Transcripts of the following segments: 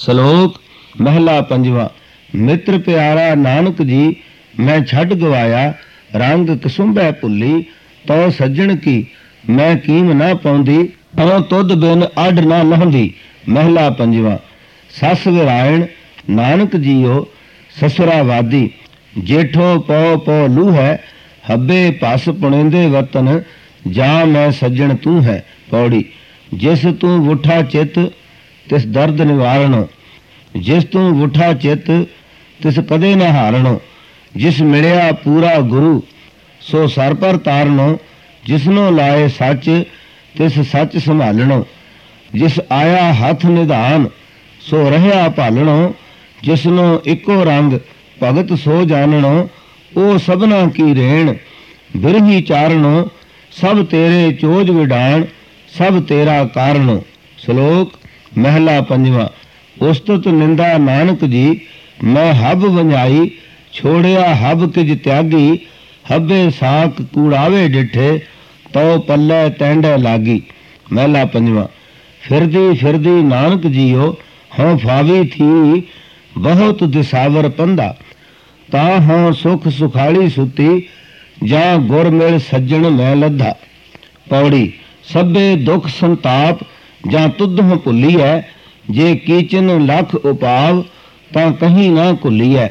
ਸਲੋਕ ਮਹਿਲਾ ਪੰਜਵਾਂ। ਮਿੱਤਰ ਪਿਆਰਾ ਨਾਨਕ ਜੀ ਮੈਂ ਛੱਡ ਗਵਾਇਆ, ਰੰਗ ਕਸੁੰਭੈ ਭੁੱਲੀ, ਤਉ ਸੱਜਣ ਕੀ ਮੈਂ ਕੀਮ ਨਾ ਪਾਉਂਦੀ, ਤਉ ਤੁਧ ਬਿਨ ਅੱਡ ਨਾ ਲਾਹੁੰਦੀ। ਮਹਿਲਾ ਪੰਜਵਾਂ। ਸੱਸ ਵਿਰਾਇਣ ਨਾਨਕ ਜੀਓ ਸਸੁਰਾਵਾਦੀ, ਜੇਠੋ ਪਉ ਪਉ ਲੂ ਹੈ, ਹੱਬੇ ਭਸ ਪੁਣੇਂਦੇ ਵਤਨ, ਜਾਂ ਮੈਂ ਸੱਜਣ ਤੂੰ ਹੈ। ਪੌੜੀ। ਜਿਸ ਤੂੰ ਵੁੱਠਾ ਚਿੱਤ ਤਿਸ ਦਰਦ ਨਿਵਾਰਣੋ, ਜਿਸ ਤੂੰ ਵੁੱਠਾ ਚਿੱਤ ਤਿਸ ਕਦੇ ਨਾ ਹਾਰਣੋ, ਜਿਸ ਮਿਲਿਆ ਪੂਰਾ ਗੁਰੂ ਸੋ ਸਰ ਪਰ ਤਾਰਨੋ, ਜਿਸਨੋਂ ਲਾਏ ਸੱਚ ਤਿਸ ਸੱਚ ਸੰਭਾਲਣੋ, ਜਿਸ ਆਇਆ ਹੱਥ ਨਿਧਾਨ ਸੋ ਰਹਿਆ ਭਾਲਣੋ, ਜਿਸਨੋਂ ਇੱਕੋ ਰੰਗ ਭਗਤ ਸੋ ਜਾਣਣੋ, ਉਹ ਸਭਨਾ ਕੀ ਰੇਣ ਬਿਰਹੀ ਚਾਰਣੋ, ਸਭ ਤੇਰੇ ਚੋਜ ਵਿਡਾਣ ਸਭ ਤੇਰਾ ਕਾਰਣੋ। ਸ਼ਲੋਕ ਮਹਿਲਾ ਪੰਜਵਾਂ। ਉਸਤਤ ਨਿੰਦਾ ਨਾਨਕ ਜੀ ਮੈਂ ਹੱਬ ਵੰਝਾਈ, ਛੋੜਿਆ ਹੱਬ ਕਿਜ ਤਿਆਗੀ, ਹੱਬੇ ਸਾਕ ਕੂੜਾਵੇ ਡਿਠੇ, ਤਉ ਪੱਲੇ ਤੈਂਡੇ ਲਾਗੀ। ਮਹਿਲਾ ਪੰਜਵਾਂ। ਫਿਰਦੀ ਫਿਰਦੀ ਨਾਨਕ ਜੀਓ ਹਉ ਫਾਵੀ ਥੀ, ਬਹੁਤ ਦਿਸਾਵਰ ਪੰਧਾ, ਤਾਂ ਹਉ ਸੁਖ ਸੁਖਾਲੀ ਸੁਤੀ, ਜਾਂ ਗੁਰ ਮਿਲ ਸੱਜਣ ਮੈਂ ਲੱਧਾ। ਪੌੜੀ। ਸਭੇ ਦੁੱਖ ਸੰਤਾਪ ਜਾਂ ਤੁਧੋਂ ਭੁੱਲੀਐ, ਜੇ ਕੀਚਨ ਲੱਖ ਉਪਾਵ ਤਾਂ ਕਹੀਂ ਨਾ ਭੁੱਲੀਐ,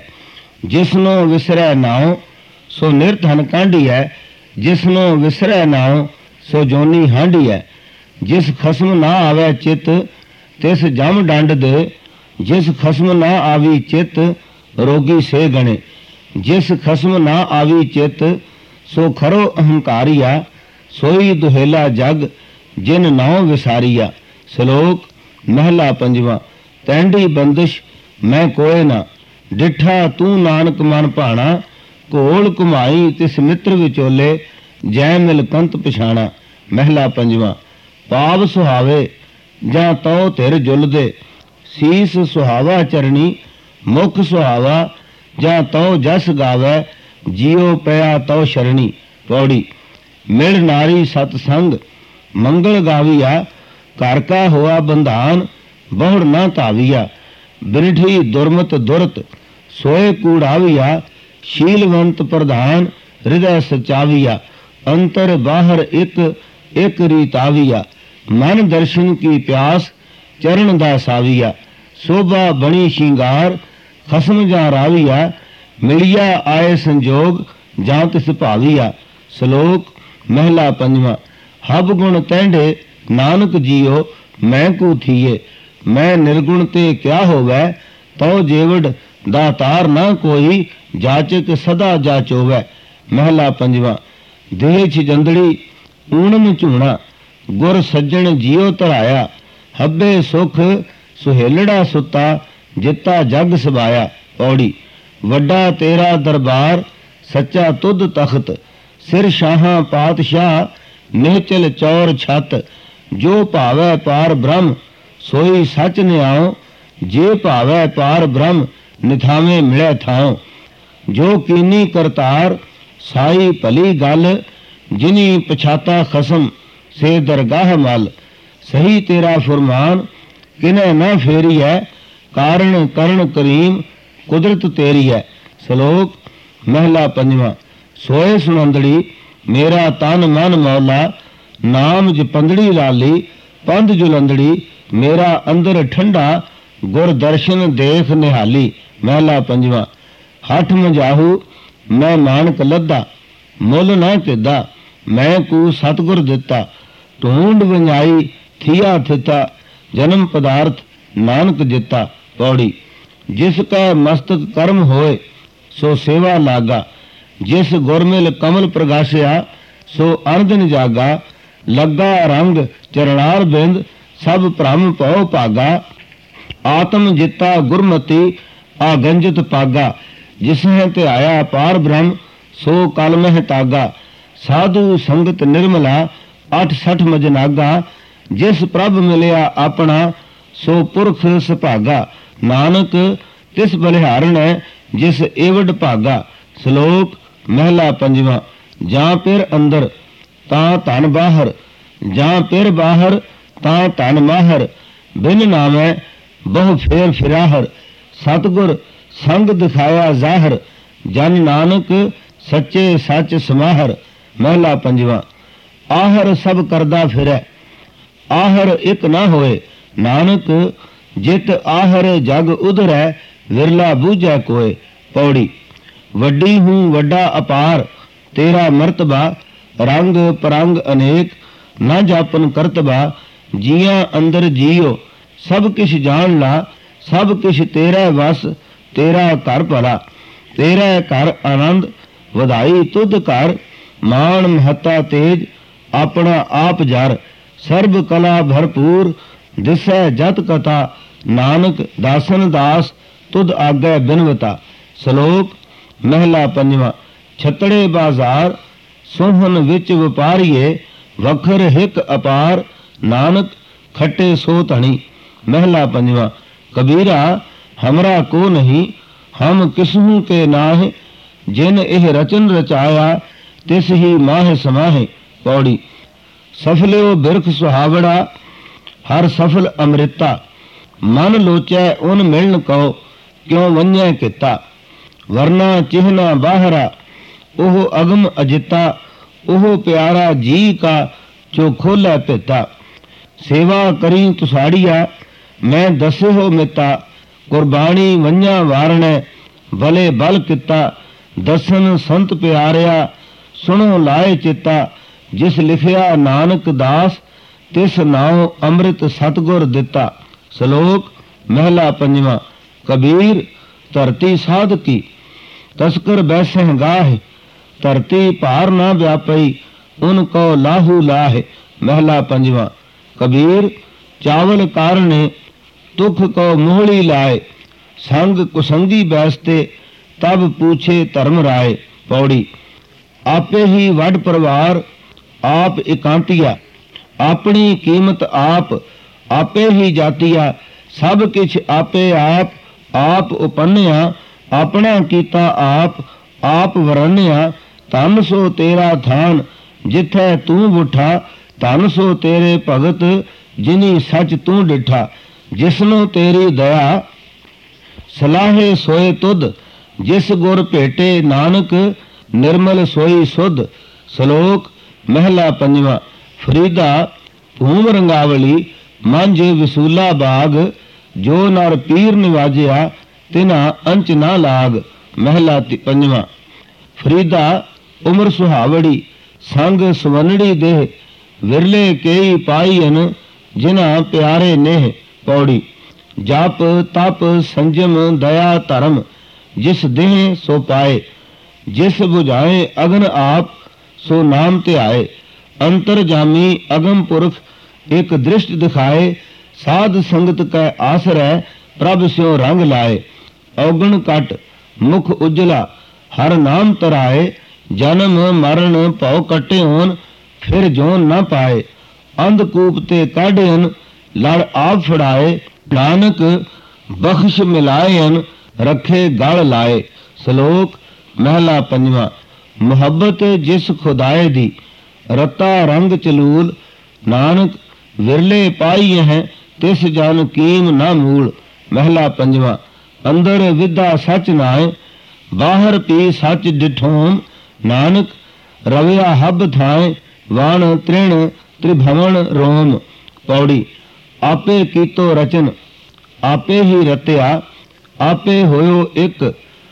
ਜਿਸਨੋਂ ਵਿਸਰੈ ਨਾਉ ਸੋ ਨਿਰਧਨ ਕਾਂਢੀਐ, ਜਿਸਨੋਂ ਵਿਸਰੈ ਨਾਉ ਸੋ ਜੋਨੀ ਹਾਂਢੀਐ, ਜਿਸ ਖਸਮ ਨਾ ਆਵੈ ਚਿੱਤ ਤਿਸ ਜਮ ਡੰਡ ਦੇ, ਜਿਸ ਖਸਮ ਨਾ ਆਵੀ ਚਿੱਤ ਰੋਗੀ ਸੇ ਗਣੇ, ਜਿਸ ਖਸਮ ਨਾ ਆਵੀ ਚਿੱਤ ਸੋ ਖਰੋ ਅਹੰਕਾਰੀਆ, ਸੋਈ ਦੁਹੇਲਾ ਜਗ ਜਿਨ ਨਾਉ ਵਿਸਾਰੀਆ। ਸ਼ਲੋਕ ਮਹਿਲਾ ਪੰਜਵਾਂ। ਤੈਂਡੀ ਬੰਦਿਸ਼ ਮੈਂ ਕੋਏ ਨਾ, ਡਿਠਾ ਤੂੰ ਨਾਨਕ ਮਨ ਭਾਣਾ, ਘੋਲ ਘੁਮਾਈ ਤਿਸ ਮਿੱਤਰ ਵਿਚੋਲੇ, ਜੈ ਮਿਲ ਕੰਤ ਪਛਾਣਾ। ਮਹਿਲਾ ਪੰਜਵਾਂ। ਪਾਵ ਸੁਹਾਵੇ ਜਾਂ ਤਉ ਧਿਰ ਜੁਲਦੇ, ਸੀਸ ਸੁਹਾਵਾ ਚਰਣੀ, ਮੁਖ ਸੁਹਾਵਾ ਜਾਂ ਤਉ ਜਸ ਗਾਵੈ, ਜੀਉ ਪਿਆ ਤਉ ਸ਼ਰਣੀ। ਪੌੜੀ। ਮਿਲ ਨਾਰੀ ਸਤ ਸੰਗ ਮੰਗਲ ਗਾਵੀਆ, ਘਰ ਕਾ ਹੋਆ ਬੰਧਾਨ ਬਹੁੜ ਨਾ ਧਾਵੀਆ, ਬਿਰਠੀ ਦੁਰਮਤ ਦੁਰਤ ਸੋਏ ਕੂੜਾਵੀਆ, ਸ਼ੀਲਵੰਤ ਪ੍ਰਧਾਨ ਹਿਰਦੈ ਸਚਾਵੀਆ, ਅੰਤਰ ਬਾਹਰ ਇੱਕ ਇੱਕ ਰੀਤਾਵੀਆ, ਮਨ ਦਰਸ਼ਨ ਕੀ ਪਿਆਸ ਚਰਨ ਦਾ ਸਾਵੀਆ, ਸੋਭਾ ਬਣੀ ਸ਼ਿੰਗਾਰ ਖਸਮ ਜਾਂ ਰਾਵੀਆ, ਮਿਲਿਆ ਆਏ ਸੰਜੋਗ ਜਾਂ ਤਿਸ ਭਾਵੀਆ। ਸ਼ਲੋਕ ਮਹਿਲਾ ਪੰਜਵਾਂ। ਹਬ ਗੁਣ ਤੈਂਡੇ ਨਾਨਕ ਜੀਓ ਮੈਂ ਕੂ ਥੀਏ, ਮੈਂ ਨਿਰਗੁਣ ਤੇ ਕਿਆ ਹੋਵੈ, ਤਉ ਜੇਵੜ ਦਾਤਾਰ ਨਾ ਕੋਈ, ਜਾਚਕ ਸਦਾ ਜਾਚੋਵੈ। ਮਹਿਲਾ ਪੰਜਵਾਂ। ਦੇਹ ਛਿਜੰਦੜੀ ਊਣਮ ਝੂਣਾ, ਗੁਰ ਸੱਜਣ ਜੀਓ ਧਰਾਇਆ, ਹੱਬੇ ਸੁਖ ਸੁਹੇਲੜਾ ਸੁੱਤਾ, ਜਿੱਤਾ ਜਗ ਸਬਾਇਆ। ਪੌੜੀ। ਵੱਡਾ ਤੇਰਾ ਦਰਬਾਰ ਸੱਚਾ ਤੁਧ ਤਖਤ, ਸਿਰ ਸ਼ਾਹਾਂ ਪਾਤਸ਼ਾਹ ਨਿਹਚਲ ਚੌਰ ਛੱਤ, ਜੋ ਭਾਵੈ ਪਾਰ ਬ੍ਰਹਮ ਸੋਈ ਸੱਚ ਨਿਆਉ, ਜੇ ਭਾਵੈ ਪਾਰ ਬ੍ਰਹਮ ਨਿਥਾਵੇਂ ਮਿਲੇ ਥਾਉ, ਜੋ ਕੀਨੀ ਕਰਤਾਰ ਸਾਈ ਭਲੀ ਗੱਲ, ਜਿਨੀ ਪਛਾਤਾ ਖਸਮ ਸੇ ਦਰਗਾਹ ਮਲ, ਸਹੀ ਤੇਰਾ ਫੁਰਮਾਨ ਕਿਨੈ ਨਾ ਫੇਰੀਐ, ਕਾਰਨ ਕਰਨ ਕਰੀਮ ਕੁਦਰਤ ਤੇਰੀ ਹੈ। ਸ਼ਲੋਕ ਮਹਿਲਾ ਪੰਜਵਾਂ। ਸੋਏ ਸੁਣੰਦੜੀ ਮੇਰਾ ਤਨ ਮਨ ਮੌਲਾ, ਨਾਮ ਜਪੰਦੜੀ ਲਾਲੀ, ਪੰਧ ਜੁਲੰਦੜੀ ਮੇਰਾ ਅੰਦਰ ਠੰਡਾ, ਗੁਰ ਦਰਸ਼ਨ ਦੇਖ ਨਿਹਾਲੀ। ਮਹਿਲਾ ਪੰਜਵਾਂ। ਹੱਠ ਮਜਾਹੂ ਮੈਂ ਮਾਨਕ ਲੱਦਾ, ਮੁੱਲ ਨਾ ਕਿੱਦਾ ਮੈਂ ਕੂ ਸਤਿਗੁਰ ਦਿੱਤਾ, ਢੂੰਡ ਵੰਜਾਈ ਥੀਆ ਥਿਤਾ, ਜਨਮ ਪਦਾਰਥ ਨਾਨਕ ਜਿੱਤਾ। ਪੌੜੀ। ਜਿਸ ਕੈ ਮਸਤਕ ਕਰਮ ਹੋਏ ਸੋ ਸੇਵਾ ਲਾਗਾ, ਜਿਸ ਗੁਰਮਿਲ ਕਮਲ ਪ੍ਰਗਾਸਿਆ ਸੋ ਅਰਦਨ ਜਾਗਾ, ਲੱਗਾ ਰੰਗ ਚਰਣਾਰ ਬਿੰਦ ਸਭ ਭ੍ਰਮ ਭਉ ਭਾਗਾ, ਆਤਮ ਜਿੱਤਾ ਗੁਰਮਤੀ ਆਗੰਜਤ ਪਾਗਾ, ਜਿਸਨੇ ਧਿਆਇਆ ਪਾਰ ਬ੍ਰਹਮ ਸੋ ਕਲ ਮਹਿ ਤਾਗਾ, ਸਾਧੂ ਸੰਗਤ ਨਿਰਮਲਾ 68 ਮਜਨਾਗਾ, ਜਿਸ ਪ੍ਰਭ ਮਿਲਿਆ ਆਪਣਾ ਸੋ ਪੁਰਖ ਸੁਭਾਗਾ, ਨਾਨਕ ਤਿਸ ਬਲਿਹਾਰਣੈ ਜਿਸ ਏਵਡ ਭਾਗਾ। ਸ਼ਲੋਕ ਮਹਿਲਾ ਪੰਜਵਾਂ। ਜਾਂ ਫਿਰ ਅੰਦਰ ਤਾਂ ਧਨ ਬਾਹਰ, ਜਾਂ ਫਿਰ ਬਾਹਰ ਤਾਂ ਧਨ ਮਾਹਰ, ਬਿਨ ਨਾਮੈ ਬਹੁ ਫੇਰ ਫਿਰਾਹਰ, ਸਤਗੁਰ ਸੰਗ ਦਿਖਾਇਆ ਜ਼ਾਹਰ, ਜਨ ਨਾਨਕ ਸੱਚੇ ਸੱਚ ਸਮਾਹਰ। ਮਹਿਲਾ ਪੰਜਵਾਂ। ਆਹਰ ਸਭ ਕਰਦਾ ਫਿਰੈ, ਆਹਰ ਇੱਕ ਨਾ ਹੋਏ, ਨਾਨਕ ਜਿਤ ਆਹਰ ਜਗ ਉਧਰੈ, ਵਿਰਲਾ ਬੂਝੈ ਕੋਏ। ਪੌੜੀ। ਵੱਡੀ ਹੂੰ ਵੱਡਾ ਅਪਾਰ, ਤੇਰਾ ਮਰਤਬਾ, ਰੰਗ ਪਰੰਗ ਅਨੇਕ, ਨਾ ਜਾਪਨ ਕਰਤਬਾ। ਜੀਆਂ ਅੰਦਰ ਜੀਓ ਸਭ ਕਿਛ ਜਾਣ ਲਾ, ਸਭ ਕਿਛ ਤੇਰਾ ਵਸ, ਤੇਰਾ ਘਰ ਭਲਾ। ਤੇਰਾ ਘਰ ਆਨੰਦ, ਵਧਾਈ ਤੁਧ ਘਰ, ਮਾਣ ਮਹੱਤਾ ਤੇਜ, ਆਪਣਾ ਆਪ ਜਰ। ਸਰਬ ਕਲਾ ਭਰਪੂਰ, ਦਿਸੈ ਜਤ ਕਥਾ, ਨਾਨਕ ਦਾਸਨ ਦਾਸ, ਤੁਧ ਆਗੈ ਬਿਨਵਤਾ। ਸ਼ਲੋਕ। ਮਹਿਲਾ ਪੰਜਵਾਂ। ਛਤੜੇ ਬਾਜ਼ਾਰ, ਸੋਹਨ ਵਿੱਚ ਵਪਾਰੀਏ, ਵਖਰ ਹਿਕ ਅਪਾਰ, ਨਾਨਕ ਖੱਟੇ ਸੋ ਧਣੀ। ਮਹਿਲਾ ਪੰਜਵਾਂ। ਕਬੀਰਾ ਹਮਰਾ ਕੋ ਨਹੀਂ, ਹਮ ਕਿਸਹੂ ਕੇ ਨਾਹਿ, ਜਿਨ ਇਹ ਰਚਨ ਰਚਾਇਆ, ਤਿਸ ਹੀ ਮਾਹਿ ਸਮਾਹਿ। ਪੌੜੀ। ਸਫਲਿਓ ਬਿਰਖ ਸੁਹਾਵੜਾ, ਹਰ ਸਫਲ ਅੰਮ੍ਰਿਤਾ, ਮਨ ਲੋਚੈ ਉਨ ਮਿਲਣ ਕਉ, ਕਿਉ ਵੰਝੈ ਕੀਤਾ। ਵਰਨਾ ਚਿਹਨਾ ਬਾਹਰਾ, ਉਹ ਅਗਮ ਅਜਿਤਾ, ਉਹ ਪਿਆਰਾ ਜੀ ਕਾ, ਜੋ ਖੋਲੈ ਭਿਤਾ। ਸੇਵਾ ਕਰੀ ਤੁਸਾੜੀਆ, ਮੈਂ ਦਸਿਓ ਮਿਤਾ, ਕੁਰਬਾਨੀ ਵੰਝਾ ਵਾਰਣੈ, ਭਲੇ ਬਲ ਕੀਤਾ। ਦਸਨ ਸੰਤ ਪਿਆਰਿਆ, ਸੁਣੋ ਲਾਏ ਚਿਤਾ, ਜਿਸ ਲਿਖਿਆ ਨਾਨਕ ਦਾਸ, ਤਿਸ ਨਾਉ ਅੰਮ੍ਰਿਤ ਸਤਗੁਰ ਦਿੱਤਾ। ਸ਼ਲੋਕ। ਮਹਿਲਾ ਪੰਜਵਾਂ। ਕਬੀਰ ਧਰਤੀ ਸਾਧ ਕੀ, ਤਸਕਰ ਬੈਸਹਿ ਗਾਹਿ, ਧਰਤੀ ਭਾਰ ਨਾ ਵਿਆਪਈ, ਉਨ ਕੋ ਲਾਹੂ ਲਾਹਿ। ਮਹਿਲਾ ਪੰਜਵਾਂ। ਕਬੀਰ ਚਾਵਲ ਕਾਰਣੇ, ਤੁਖ ਕੋ ਮੋਹਲੀ ਲਾਏ, ਸੰਗ ਕੁਸੰਗੀ ਬੈਸਤੇ, ਤਬ ਪੂਛੇ ਧਰਮ ਰਾਏ। ਪੌੜੀ। ਆਪੇ ਹੀ ਵੱਡ ਪਰਿਵਾਰ, ਆਪ ਇਕਾਂਤੀਆ, ਆਪਣੀ ਕੀਮਤ ਆਪ, ਆਪੇ ਹੀ ਜਾਤੀਆ। ਸਭ ਕਿਛ ਆਪੇ ਆਪ, ਆਪ ਉਪੰਨਿਆ, ਆਪਣਾ ਕੀਤਾ ਆਪ, ਆਪ ਵਰਨਿਆ। ਧਨ ਸੋ ਤੇਰਾ ਥਾਨ, ਜਿਥੈ ਤੂੰ ਬੁੱਠਾ, ਧਨ ਸੋ ਤੇਰੇ ਭਗਤ, ਜਿਨੀ ਸੱਚ ਤੂੰ ਡਿਠਾ। ਜਿਸਨੂੰ ਤੇਰੀ ਦਇਆ, ਸਲਾਹੇ ਸੋਏ ਤੁਧ, ਜਿਸ ਗੁਰ ਭੇਟੇ ਨਾਨਕ, ਨਿਰਮਲ ਸੋਈ ਸੁਧ। ਸ਼ਲੋਕ। ਮਹਿਲਾ ਪੰਜਵਾਂ। ਫਰੀਦਾ ਭੂਮ ਰੰਗਾਵਲੀ, ਮੰਝ ਵਿਸੂਲਾ ਬਾਗ, ਜੋ ਨਰ ਪੀਰ ਨਿਵਾਜਿਆ, ਤਿਨਾ ਅੰਚ ਨਾ ਲਾਗ। ਮਹਿਲਾ ਪੰਜਵਾਂ। ਫਰੀਦਾ ਉਮਰ ਸੁਹਾਵੜੀ, ਸੰਗ ਸੁਵਨੜੀ ਦੇਹ, ਵਿਰਲੇ ਕੇਈ ਪਾਈਨ, ਜਿਨ੍ਹਾਂ ਪਿਆਰੇ ਨੇਹ। ਪੌੜੀ। ਜਪ ਤਪ ਸੰਜਮ ਦਇਆ ਧਰਮ, ਜਿਸ ਦੇਹ ਸੋ ਪਾਏ, ਜਿਸ ਬੁਝਾਏ ਅਗਨ ਆਪ, ਸੋ ਨਾਮ ਧਿਆਏ। ਅੰਤਰ ਜਾਮੀ ਅਗਮ ਪੁਰਖ, ਇੱਕ ਦ੍ਰਿਸ਼ਟ ਦਿਖਾਏ, ਸਾਧ ਸੰਗਤ ਕੈ ਆਸਰੈ, ਪ੍ਰਭ ਸਿਉ ਰੰਗ ਲਾਏ। ਔਗਣ ਕਟ ਮੁਖ ਉਜਲਾ, ਹਰ ਨਾਮ ਤਰਾਏ, ਜਨਮ ਮਰਨ ਭਉ ਕਟਿਓਨ, ਫਿਰ ਜੋਨ ਨਾ ਪਾਏ। ਅੰਧਕੂਪ ਤੇ ਕਾਢਿਅਨ, ਲੜ ਆਪ ਫੜਾਏ, ਨਾਨਕ ਬਖਸ਼ ਮਿਲਾਇਨ, ਰੱਖੇ ਗਲ ਲਾਏ। ਸ਼ਲੋਕ। ਮਹਿਲਾ ਪੰਜਵਾਂ। ਮੁਹੱਬਤ ਜਿਸ ਖੁਦਾਏ ਦੀ, ਰਤਾ ਰੰਗ ਚਲੂਲ, ਨਾਨਕ ਵਿਰਲੇ ਪਾਈ ਹੈ, ਤਿਸ ਜਨ ਕੀਮ ਨਾ ਮੂਲ। ਮਹਿਲਾ ਪੰਜਵਾਂ। ਅੰਦਰ ਵਿਦਾ ਸੱਚ ਨਾਏ, ਬਾਹਰ ਪੀ ਸੱਚ ਡਿਠੋਮ, ਨਾਨਕ ਰਵਿਆ ਹੱਬ ਥਾਏ, ਵਣ ਤ੍ਰਿਣ ਤ੍ਰਿਭਵਨ ਰੋਮ। ਪੌੜੀ। ਆਪੇ ਕੀਤੋ ਰਚਨ, ਆਪੇ ਹੀ ਰਤਿਆ, ਆਪੇ ਹੋਇਓ ਇੱਕ,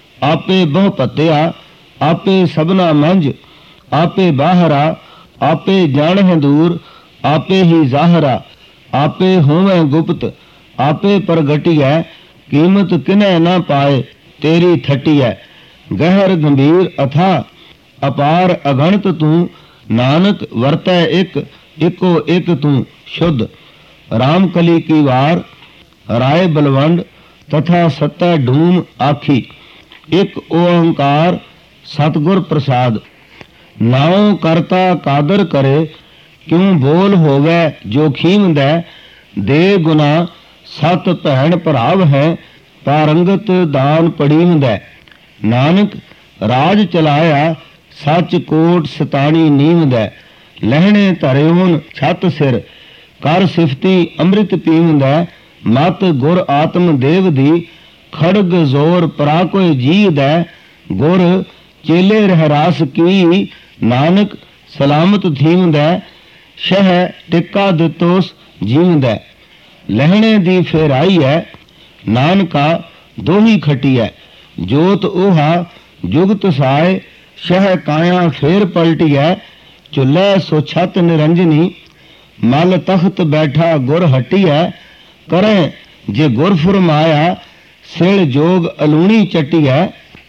ਆਪੇ ਬਹੁ ਪਤਿਆ। ਆਪੇ ਸਭਨਾ ਮੰਝ, ਆਪੇ ਬਾਹਰਾ, ਆਪੇ ਜਾਣਹਿ ਦੂਰ, ਆਪੇ ਹੀ ਜ਼ਾਹਰਾ। ਆਪੇ ਹੋਵੇਂ ਗੁਪਤ, ਆਪੇ ਪ੍ਰਗਟਿਐ, ਕੀਮਤ ਕਿਨੈ ਨਾ ਪਾਏ, ਤੇਰੀ ਥਟਿਐ। ਗਹਿਰ ਗੰਭੀਰ ਅਥਾ, ਅਪਾਰ ਅਗਣਤ ਤੂੰ, ਨਾਨਕ ਵਰਤੈ ਇੱਕ, ਇੱਕੋ ਇੱਕ ਤੂੰ ਸ਼ੁੱਧ। ਰਾਮ ਕਲੀ ਕੀ ਵਾਰ, ਰਾਏ ਬਲਵੰਡ, ਤਥਾ ਸਤੈ ਢੂਮ ਆਖੀ, ਇੱਕ ਓੰਕਾਰ ਸਤਿਗੁਰ ਪ੍ਰਸਾਦ। ਨਾਉ ਕਰਤਾ ਕਾਦਰ ਕਰੇ, ਕਿਉ ਬੋਲ ਹੋਵੇ ਜੋ ਖੀਮਦੈ, ਦੇ ਗੁਨਾ ਸਤ ਭੈਣ ਭਰਾਵ ਹੈ, ਪਾਰੰਗਤ ਦਾਨ ਪੜੀਵਦੈ। ਨਾਨਕ ਰਾਜ ਚਲਾਇਆ, ਸੱਚ ਕੋਟ ਸਤਾਣੀ ਨੀਵਦੈ। ਲਹਿਣੇ ਧਰਿਓਨ ਛੱਤ ਸਿਰ, ਕਰ ਸਿਫਤੀ ਅੰਮ੍ਰਿਤ ਪੀਵਦੈ, ਮਤ ਗੁਰ ਆਤਮ ਦੇਵ ਦੀ, ਖੜਗ ਜ਼ੋਰ ਪਰਾ ਕੋਈ ਜੀ ਦੈ, ਗੁਰ ਚੇਲੇ ਰਹਿ ਰਾਸ ਕੀ, ਨਾਨਕ ਸਲਾਮਤ ਥੀਵਦੈ, ਸ਼ਹਿ ਟਿੱਕਾ ਦਿੱਤੋਸ ਜੀਵਦੈ। ਲਹਿਣੇ ਦੀ ਫੇਰਾਈ ਹੈ, ਨਾਨਕਾ ਦੋਹੀ ਖਟੀਐ, ਜੋਤ ਓਹਾ ਜੁਗਤ ਸਾਏ, ਸ਼ਹਿ ਕਾਇਆ ਫੇਰ ਪਲਟੀਐ, ਚੁੱਲ੍ਹੈ ਸੋ ਛਤ ਨਿਰੰਜਨੀ, ਮਲ ਤਖਤ ਬੈਠਾ ਗੁਰ ਹਟੀਐ, ਕਰੈ ਜੇ ਗੁਰ ਫੁਰਮਾਇਆ, ਸਿਲ ਜੋਗ ਅਲੂਣੀ ਚਟੀਐ,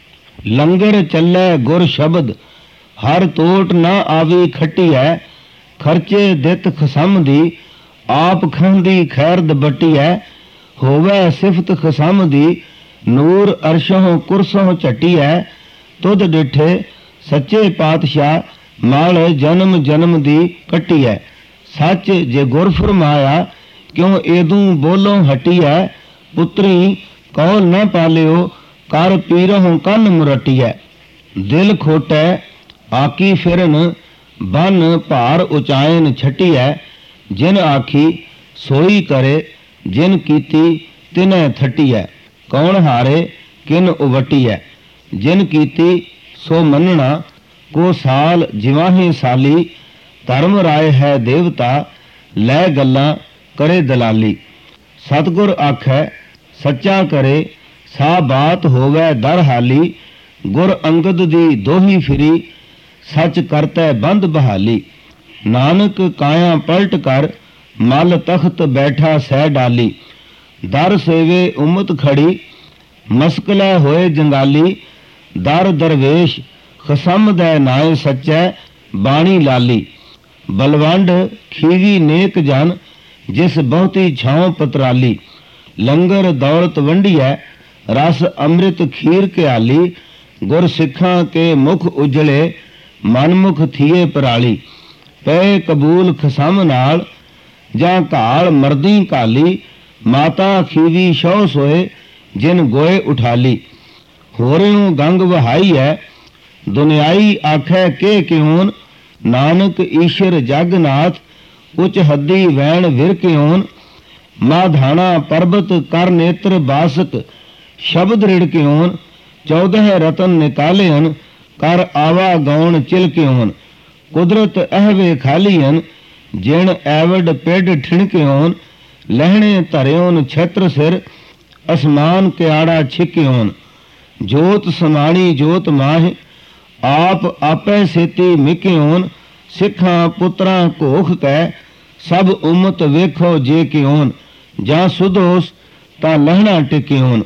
ਲੰਗਰ ਚੱਲੈ ਗੁਰ ਸ਼ਬਦ, ਹਰ ਤੋਟ ਨਾ ਆਵੀ ਖਟੀਐ, ਖਰਚੇ ਦਿੱਤ ਖਸਮ ਦੀ, ਆਪ ਖਾਂਦੀ ਖੈਰਦ ਬੱਟੀਐ, ਹੋਵੈ ਸਿਫਤ ਖਸਮ ਦੀ, ਨੂਰ ਅਰਸ਼ੋਂ ਕੁਰਸੋਂ ਝਟੀਐ, ਤੁਧ ਡਿਠੇ ਸੱਚੇ ਪਾਤਸ਼ਾਹ, ਮਾਲ ਜਨਮ ਜਨਮ ਦੀ ਕੱਟੀਐ, ਸੱਚ ਜੇ ਗੁਰ ਫਰਮਾਇਆ, ਕਿਉਂ ਏਦੂ ਬੋਲੋਂ ਹਟੀਐ, ਪੁੱਤਰੀ ਕੌਲ ਨਾ ਪਾਲਿਓ, ਕਰ ਪੀਰਹੁ ਕੰਨ ਮੁਰਟੀਐ, ਦਿਲ ਖੋਟੈ ਆਕੀ ਫਿਰਨ, ਬਨ ਭਾਰ ਉਚਾਇਨ ਛਟੀਐ, ਜਿਨ ਆਖੀ ਸੋਈ ਕਰੇ, ਜਿਨ ਕੀਤੀ ਤਿਨੈ ਥਟੀਐ, ਕੌਣ ਹਾਰੇ ਕਿਨ ਉਵਟੀਐ, ਜਿਨ ਕੀਤੀ ਸੋ ਮੰਨਣਾ, ਕੋ ਸਾਲ ਜਿਵਾਹੇ ਸਾਲੀ, ਧਰਮ ਰਾਏ ਹੈ ਦੇਵਤਾ, ਲੈ ਗੱਲਾਂ ਕਰੇ ਦਲਾਲੀ, ਸਤਿਗੁਰ ਆਖੈ ਸੱਚਾ ਕਰੇ, ਸਾ ਬਾਤ ਹੋਵੈ ਦਰ ਹਾਲੀ, ਗੁਰ ਅੰਗਦ ਦੀ ਦੋਹੀ ਫਿਰੀ, ਸੱਚ ਕਰਤੈ ਬੰਦ ਬਹਾਲੀ, ਨਾਨਕ ਕਾਇਆ ਪਲਟ ਕਰ, ਮਲ ਤਖਤ ਬੈਠਾ ਸਹਿ ਡਾਲੀ, ਦਰ ਸੇਵੇ ਉਮਤ ਖੜੀ, ਮਸਕਲੇ ਹੋਏ ਜੰਗਾਲੀ, ਦਰ ਦਰਵੇਸ਼ ਖਸਮ ਦੈ ਨਾਏ ਸੱਚੈ, ਬਾਣੀ ਲਾਲੀ, ਬਲਵੰਡ ਖੀਵੀ ਨੇਕ ਜਨ, ਜਿਸ ਬਹੁਤੀ ਛਾਉ ਪਤਰਾਲੀ, ਲੰਗਰ ਦੌਲਤ ਵੰਡੀਐ, ਰਸ ਅੰਮ੍ਰਿਤ ਖੀਰ ਘਿਆਲੀ, ਗੁਰ ਸਿੱਖਾਂ ਕੇ ਮੁਖ ਉਜਲੇ, ਮਨਮੁਖ ਥੀਏ ਪਰਾਲੀ, ਪਏ ਕਬੂਲ ਖਸਮ ਨਾਲ, ਜਾਂ ਘਾਲ ਮਰਦੀ ਘਾਲੀ, ਮਾਤਾ ਖੀਵੀ ਸ਼ੌ ਸੋਏ, ਜਿਨ ਗੋਏ ਉਠਾਲੀ, ਹੋਰਿਓਂ ਗੰਗ ਵਹਾਈ ਹੈ, ਦੁਨਿਆਈ ਆਖੈ ਕੇ ਕਿਉਨ, ਨਾਨਕ ਈਸ਼ਰ ਜਗਨਾਥ, ਉਚ ਹੱਦੀ ਵੈਣ ਵਿਰ ਕਿਉਨ, ਮਾਧਾਣਾ ਪਰਬਤ ਕਰ ਨੇਤਰ ਬਾਸਕ, ਸ਼ਬਦ ਰਿੜ ਕਿਉਨ, 14 ਰਤਨ ਨਿਕਾਲਿਅਨ, ਕਰ ਆਵਾ ਗੌਣ ਚਿਲ ਕਿਉਨ, ਕੁਦਰਤ ਅਹਵੇ ਖਾਲੀਅਨ, ਜਿਣ ਐਵਡ ਪੇਡ ਠਿਣਕਿਉਨ, ਲਹਿਣੇ ਧਰਿਓਨ ਛਤਰ ਸਿਰ, ਅਸਮਾਨ ਕਿਆੜਾ ਛਿਕਿਉਨ, ਜੋਤ ਸਮਾਣੀ ਜੋਤ ਮਾਹਿ, ਆਪ ਆਪੈ ਸੇਤੀ ਮਿਕਿਉਨ, ਸਿੱਖਾਂ ਪੁੱਤਰਾਂ ਘੋਖ ਕੈ, ਸਭ ਉਮਤ ਵੇਖੋ ਜੇ ਕਿਉਨ, ਜਾਂ ਸੁਦੋਸ ਤਾਂ ਲਹਿਣਾ ਟਿਕਿਉਨ,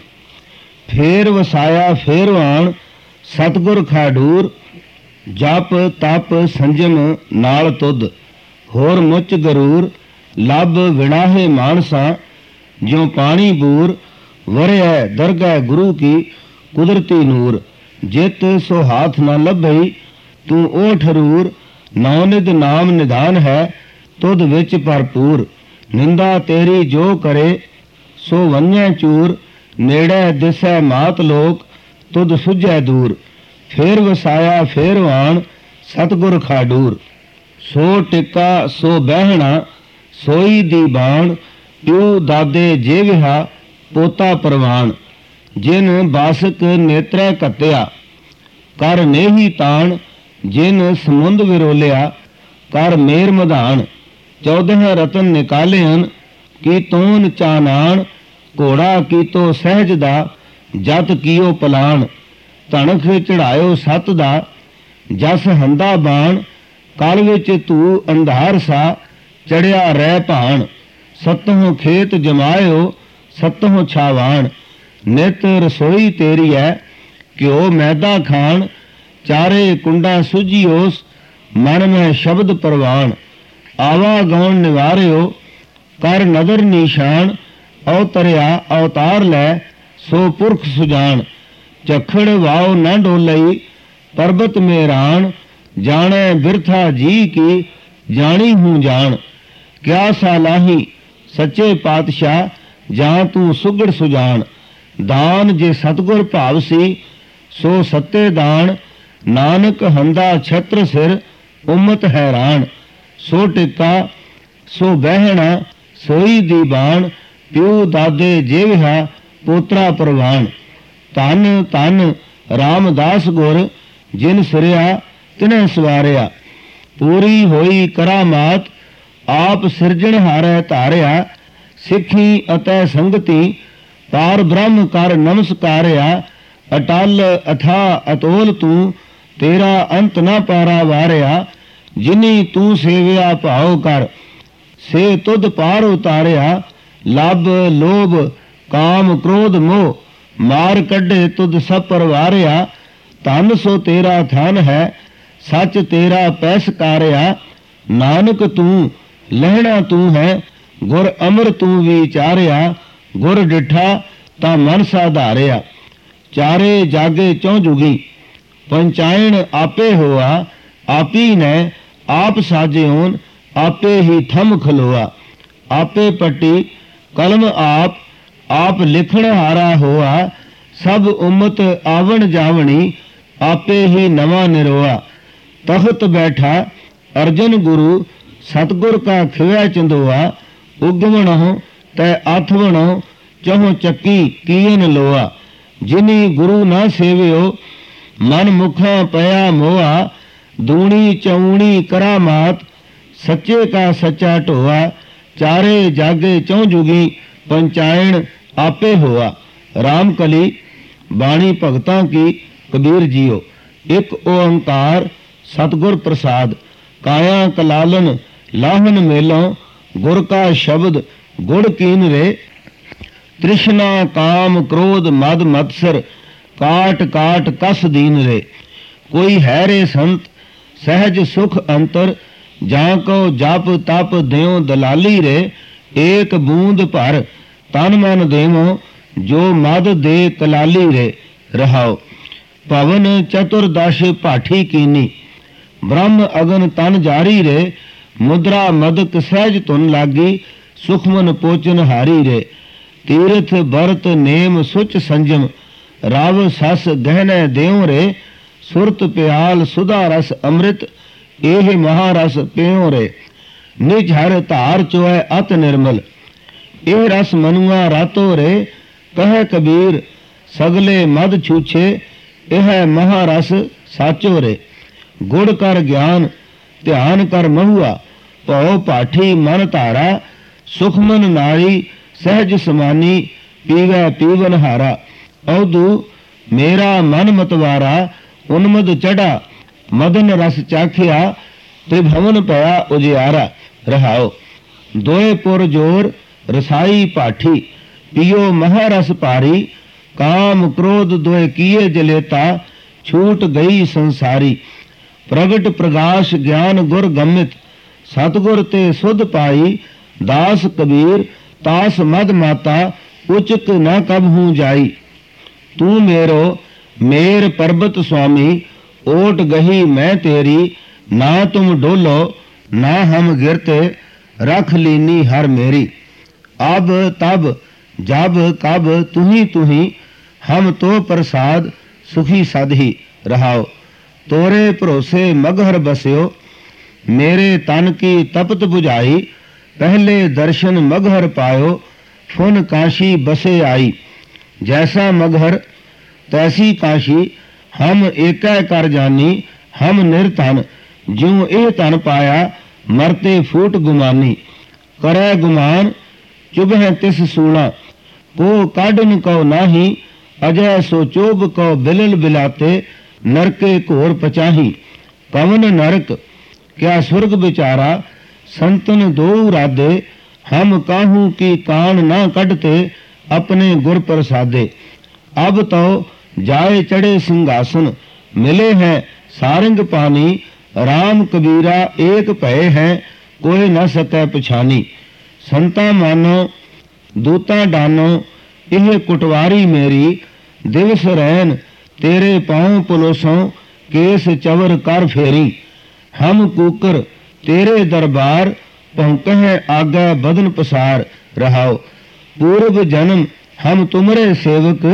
ਫੇਰ ਵਸਾਇਆ ਫੇਰਵਾਨ, ਸਤਿਗੁਰ ਖਾਡੂਰ, ਜਪ ਤਪ ਸੰਜਮ ਨਾਲ ਤੁਧ, ਹੋਰ ਮੁੱਚ ਗਰੂਰ, ਲੱਭ ਵਿਣਾਹੇ ਮਾਨਸਾ, ਜਿਉ ਪਾਣੀ ਬੂਰ, ਵਰਿਐ ਦਰਗਾਹ ਗੁਰੂ ਕੀ, ਕੁਦਰਤੀ ਨੂਰ, ਜਿਤ ਸੋ ਹਾਥ ਨਾ ਲੱਭਈ, ਤੂੰ ਉਹ ਠਰੂਰ, ਨੌਨਿਦ ਨਾਮ ਨਿਧਾਨ ਹੈ, ਤੁਧ ਵਿੱਚ ਭਰਪੂਰ, ਨਿੰਦਾ ਤੇਰੀ ਜੋ ਕਰੇ, ਸੋ ਵੰਨੈ ਚੂਰ, ਨੇੜੇ ਦਿਸੈ ਮਾਤ ਲੋਕ, ਤੁਧ ਸੁਝੈ ਦੂਰ, ਫੇਰ ਵਸਾਇਆ ਫੇਰਵਾਨ, ਸਤਿਗੁਰ ਖਾਡੂਰ, ਸੋ ਟਿੱਕਾ ਸੋ ਬਹਿਣਾ, ਸੋਈ ਦੀ ਬਾਣ, ਪਿਉ ਦਾਦੇ ਜੇ ਵਿਹਾ, ਪੋਤਾ ਪਰਵਾਨ, ਜਿਨ ਬਾਸਕ ਨੇਤਰੈ ਕੱਤਿਆ, ਕਰ ਨੇਹੀ ਤਾਣ, ਜਿਨ ਸਮੁੰਦ ਵਿਰੋਲਿਆ, ਕਰ ਮੇਰ ਮਧਾਨ, 14 ਰਤਨ ਨਿਕਾਲਿਅਨ, ਕੀ ਤੂਨ ਚਾਨਾਣ, ਘੋੜਾ ਕੀਤੋ ਸਹਿਜ ਦਾ, ਜਤ ਕੀਓ ਪਲਾਣ, ਧਣਖ ਚੜਾਇਓ ਸਤ ਦਾ, ਜਸ ਹੰਦਾ ਬਾਣ, ਕਲ ਵਿੱਚ ਧੂ ਅੰਧਾਰ ਸਾ, ਚੜਿਆ ਰਹਿ ਭਾਣ, ਸਤੋਂ ਖੇਤ ਜਮਾਇਓ, ਸਤੋਂ ਛਾਵਾਣ, ਨਿਤ ਰਸੋਈ ਤੇਰੀ ਹੈ, ਘਿਓ ਮੈਦਾ ਖਾਣ, ਚਾਰੇ ਕੁੰਡਾ ਸੁਝੀਓਸ, ਮਨ ਮੈਂ ਸ਼ਬਦ ਪ੍ਰਵਾਨ, ਆਵਾ ਗੌਣ ਨਿਵਾਰਿਓ, ਕਰ ਨਦਰ ਨਿਸ਼ਾਨ, ਅਵਤਰਿਆ ਅਵਤਾਰ ਲੈ, ਸੋ ਪੁਰਖ ਸੁਜਾਨ, ਝਖੜ ਵਾਓ ਨਾ ਡੋਲਈ, ਪਰਬਤ ਮੇਰਾਨ, ਜਾਣੈ ਬਿਰਥਾ ਜੀ ਕੀ, ਜਾਣੀ ਹੂੰ ਜਾਣ, ਕਿਆ ਸਾਲਾਹੀ ਸੱਚੇ ਪਾਤਸ਼ਾਹ, ਜਾਂ ਤੂੰ ਸੁਗੜ ਸੁਜਾਨ, ਦਾਨ ਜੇ ਸਤਿਗੁਰ ਭਾਵ ਸੀ, ਸੋ ਸੱਤੇ ਦਾਨ, ਨਾਨਕ ਹੰਦਾ ਛਤਰ ਸਿਰ, ਉਮਤ ਹੈਰਾਨ, ਸੋ ਟਿੱਕਾ ਸੋ ਬਹਿਣਾ, ਸੋਈ ਦੀ ਬਾਣ, ਪਿਉ ਦਾਦੇ ਜੇਵਿਹਾ ਪੋਤਰਾ ਪ੍ਰਵਾਨ। ਧੰਨ ਧੰਨ ਰਾਮਦਾਸ ਗੁਰ ਜਿਨ ਸਿਰਿਆ ਤਿਨੈ ਸਵਾਰਿਆ। ਪੂਰੀ ਹੋਈ ਕਰਾਮਾਤ ਆਪ ਸਿਰਜਣਹਾਰੈ ਧਾਰਿਆ। ਸਿੱਖੀ ਅਤੇ ਸੰਗਤੀ ਪਾਰ ਬ੍ਰਹਮ ਕਰ ਨਮਸਕਾਰਿਆ। ਅਟਲ ਅਥਾ ਅਤੋਲ ਤੂੰ ਤੇਰਾ ਅੰਤ ਨਾ ਪਾਰਾ ਵਾਰਿਆ। ਜਿਨੀ ਤੂੰ ਸੇਵਿਆ ਭਾਉ ਕਰ ਸੇ ਤੁਧ ਪਾਰ ਉਤਾਰਿਆ। ਲੱਭ ਲੋਭ ਕਾਮ ਕ੍ਰੋਧ ਮੋਹ ਮਾਰ ਕੱਢੇ ਤੁਧ ਸਭ ਪਰਵਾਰਿਆ। ਧਨ ਸੋ ਤੇਰਾ ਧਨ ਹੈ ਸੱਚ ਤੇਰਾ ਪੈਸਕਾਰਿਆ। ਨਾਨਕ ਤੂੰ ਲਹਿਣਾ ਤੂੰ ਹੈ ਗੁਰ ਅਮਰ ਤੂੰ ਵਿਚਾਰਿਆ। ਗੁਰ ਡਿਠਾ ਤਾਂ ਮਨ ਸਾਧਾਰਿਆ। ਚਾਰੇ ਜਾਗੇ ਚੌ ਜੁਗੀ ਪੰਚਾਇਣ ਆਪੇ ਹੋਆ। ਆਪੀ ਨੇ ਆਪ ਸਾਜਿਓਨ ਆਪੇ ਹੀ ਥੰਮ ਖਲੋਆ। ਆਪੇ ਪੱਟੀ ਕਲਮ ਆਪ ਲਿਖਣ ਹਾਰਾ ਹੋਆ। ਸਭ ਉਮਤ ਆਵਣ ਜਾਵਣੀ ਆਪੇ ਹੀ ਨਵਾਂ ਨਿਰੋਆ। ਤਖਤ ਬੈਠਾ ਅਰਜਨ ਗੁਰੂ ਸਤਗੁਰ ਕਾ ਖਿਵੈ ਚੰਦੋਆ। ਉਗਵਣਹੁ ਤੈ ਆਥਵਣਹੁ ਚਹੁ ਚੱਕੀ ਕੀਨ ਲੋਆ। ਜਿਨੀ ਗੁਰੂ ਨਾ ਸੇਵਿਓ ਮਨ ਮੁਖਾਂ ਪਿਆ ਮੋਆ। ਦੂਣੀ ਚੌਣੀ ਕਰਾਮਾਤ ਸੱਚੇ ਕਾ ਸੱਚਾ ਢੋਆ। ਚਾਰੇ ਜਾਗੇ ਚੌ ਜੁਗੀ ਪੰਚਾਇਣ ਆਪੇ ਹੋਆ। ਰਾਮ ਕਲੀ ਬਾਣੀ ਭਗਤਾਂ ਕੀ ਕਬੀਰ ਜੀਓ। ਇੱਕ ਓੰਕਾਰ ਸਤਿਗੁਰ ਪ੍ਰਸਾਦ। ਕਾਇਆ ਕਲਾਲਨ ਲਾਹਨ ਮੇਲੋਂ ਗੁਰ ਕਾ ਸ਼ਬਦ ਗੁੜ ਕੀਨ ਰੇ। ਤ੍ਰਿਸ਼ਨਾ ਕਾਮ ਕ੍ਰੋਧ ਮਦ ਮਤਸਰ ਕਾਟ ਕਾਟ ਕਸ ਦੀਨ ਰੇ। ਕੋਈ ਹੈ ਰੇ ਸੰਤ ਸਹਿਜ ਸੁਖ ਅੰਤਰ ਜਾਂ ਕੋ ਜਪ ਤਪ ਦਿਓ ਦਲਾਲੀ ਰੇ। ਏਕ ਬੂੰਦ ਭਰ ਤਨ ਮਨ ਦੇਵੋ ਜੋ ਮਦ ਦੇ ਕਲਾਲੀ ਰੇ। ਰਹਾਓ ਭਵਨ ਚਤੁਰਦਸ਼ ਭਾਠੀ ਕੀਨੀ ਬ੍ਰਹਮ ਅਗਨ ਤਨ ਜਾਰੀ ਰੇ। ਮੁਦਰਾ ਮਦਕ ਸਹਿਜ ਧੁਨ ਲਾਗੀ ਸੁਖਮਨ ਪੋਚਨ ਹਾਰੀ ਰੇ। ਤੀਰਥ ਬਰਤ ਨੇਮ ਸੁਚ ਸੰਜਮ ਰਾਵ ਸਸ ਗਹਿਨੈ ਦਿਉ ਰੇ। ਸੁਰਤ ਪਿਆਲ ਸੁਧਾ ਰਸ ਅੰਮ੍ਰਿਤ ਇਹ ਮਹਾਰਸ ਪਿਉ ਰੇ। ਨਿਜ ਹਰ ਧਾਰ ਚੋਇ ਅਤ ਨਿਰਮਲ ਇਹ ਰਸ ਮਨੁਆ ਰਾਤੋ ਰੇ। ਕਹੈ ਕਬੀਰ ਸਗਲੇ ਮਦ ਛੂਛੇ ਇਹ ਮਹਾਰਸ ਸਾਚੋ ਰੇ। ਗੁੜ ਕਰ ਗਿਆਨ ਧਿਆਨ ਕਰ ਮਹੁਆ ਭਉ ਪਾਠੀ ਮਨ ਧਾਰਾ। ਸੁਖਮਨ ਨਾਰੀ ਸਹਿਜ ਸਮਾਨੀ ਪੀਵੈ ਪੀਵਨ ਹਾਰਾ। ਔਦੂ ਮੇਰਾ ਮਨ ਮਤਵਾਰਾ ਉਨਮਦ ਚੜਾ ਮਦਨ ਰਸ ਚਾਖਿਆ। ਤ੍ਰਿਭਵਨ ਪਿਆ ਉਜਿਆਰਾ। ਰਹਾਓ ਦੋਏ ਪੁਰ ਜੋਰ ਰਸਾਈ ਪਾਠੀ ਪੀਓ ਮਹਾਰਸ ਭਾਰੀ। ਕਾਮ ਕ੍ਰੋਧ ਦੋਏ ਕੀਏ ਜਲੇਤਾ ਛੂਟ ਗਈ ਸੰਸਾਰੀ। ਪ੍ਰਗਟ ਪ੍ਰਗਾਸ਼ ਗਿਆਨ ਗੁਰ ਗੰਮਿਤ ਸਤਗੁਰ ਤੇ ਸੁਧ ਪਾਈ। ਦਾਸ ਕਬੀਰ ਤਾਸ ਮਦ ਮਾਤਾ ਉਚਕ ਨਾ ਕਬਹੂ ਜਾਈ। ਤੂੰ ਮੇਰੋ ਮੇਰ ਪਰਬਤ ਸੁਆਮੀ ओट गही मैं तेरी। ना तुम डोलो ना हम गिरते रख लीनी हर मेरी। अब तब जब कब तुही हम तो प्रसाद सुखी सदही। रहाओ तोरे भरोसे मगहर बस्यो मेरे तन की तपत बुझाई। पहले दर्शन मगहर पायो फुन काशी बसे आई। जैसा मगहर तैसी काशी हम एकै कर जानी। हम निरधन ज्यों एह धन पाया मरते फूट गुमानी। करै गुमान चुभै तिस सूना को काढन को नाही। अजय सो चोभ को बिलल बिलाते नरके घोर पचाही। पवन नरक क्या सुर्ग बिचारा संतन दो राधे। हम काहू की कान ना कढते अपने गुर प्रसादे। अब तो जाए चढ़े सिंहासन मिले हैं सारंग पानी। राम कबीरा एक भय है कोई न सकै पछानी। संता मानो दूता डानो यह कुटवारी मेरी। दिवस रैन तेरे पाँव पुलोसों केस चवर कर फेरी। हम कूकर तेरे दरबार पहुँक है आगा बदन पसार। रहाओ पूर्व जन्म हम तुमरे सेवक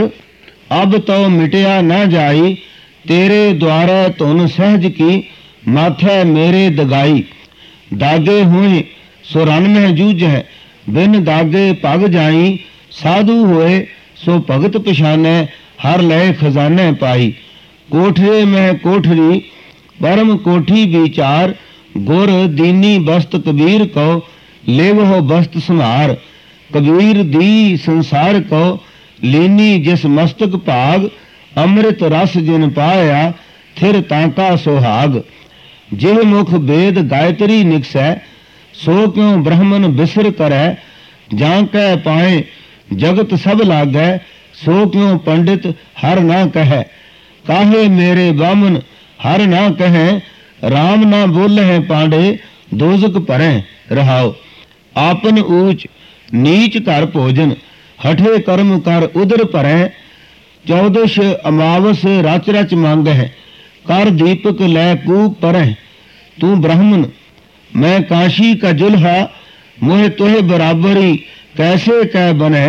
अब तो मिटिया न जाई। तेरे द्वारा धुन सहज की माथे मेरे दगाई। दागे हुए सो रन में जूझ है बिन दागे पग जाई, साधु होए सो भगत पछानै, हर लय खजाने पाई। कोठरे में कोठरी परम कोठी विचार, गुर दीनी बस्त कबीर को, लेवहो बस्त संहार। कबीर दी संसार को, लीनी जिस मस्तक भाग, अमृत रस जिन पाया, थिर तांका सुहाग। जिह मुख वेद गायत्री निकसै, सो क्यों ब्रह्मन बिसर करै। जांकै पाए जगत सब लागै, सो क्यों पंडित हर ना कहै। काहे मेरे बामन हर ना कहें, राम ना बोले हैं पांडे, दोजक भरें रहाओ। आपन ऊच नीच कर भोजन, हठे कर्म कर उदर भरें। चौदश अमावस रच रच मांग है, कर दीपक लै कूप परें। तू ब्राह्मण मैं काशी का जुल्हा, मोहे तोहे बराबरी कैसे कह बने।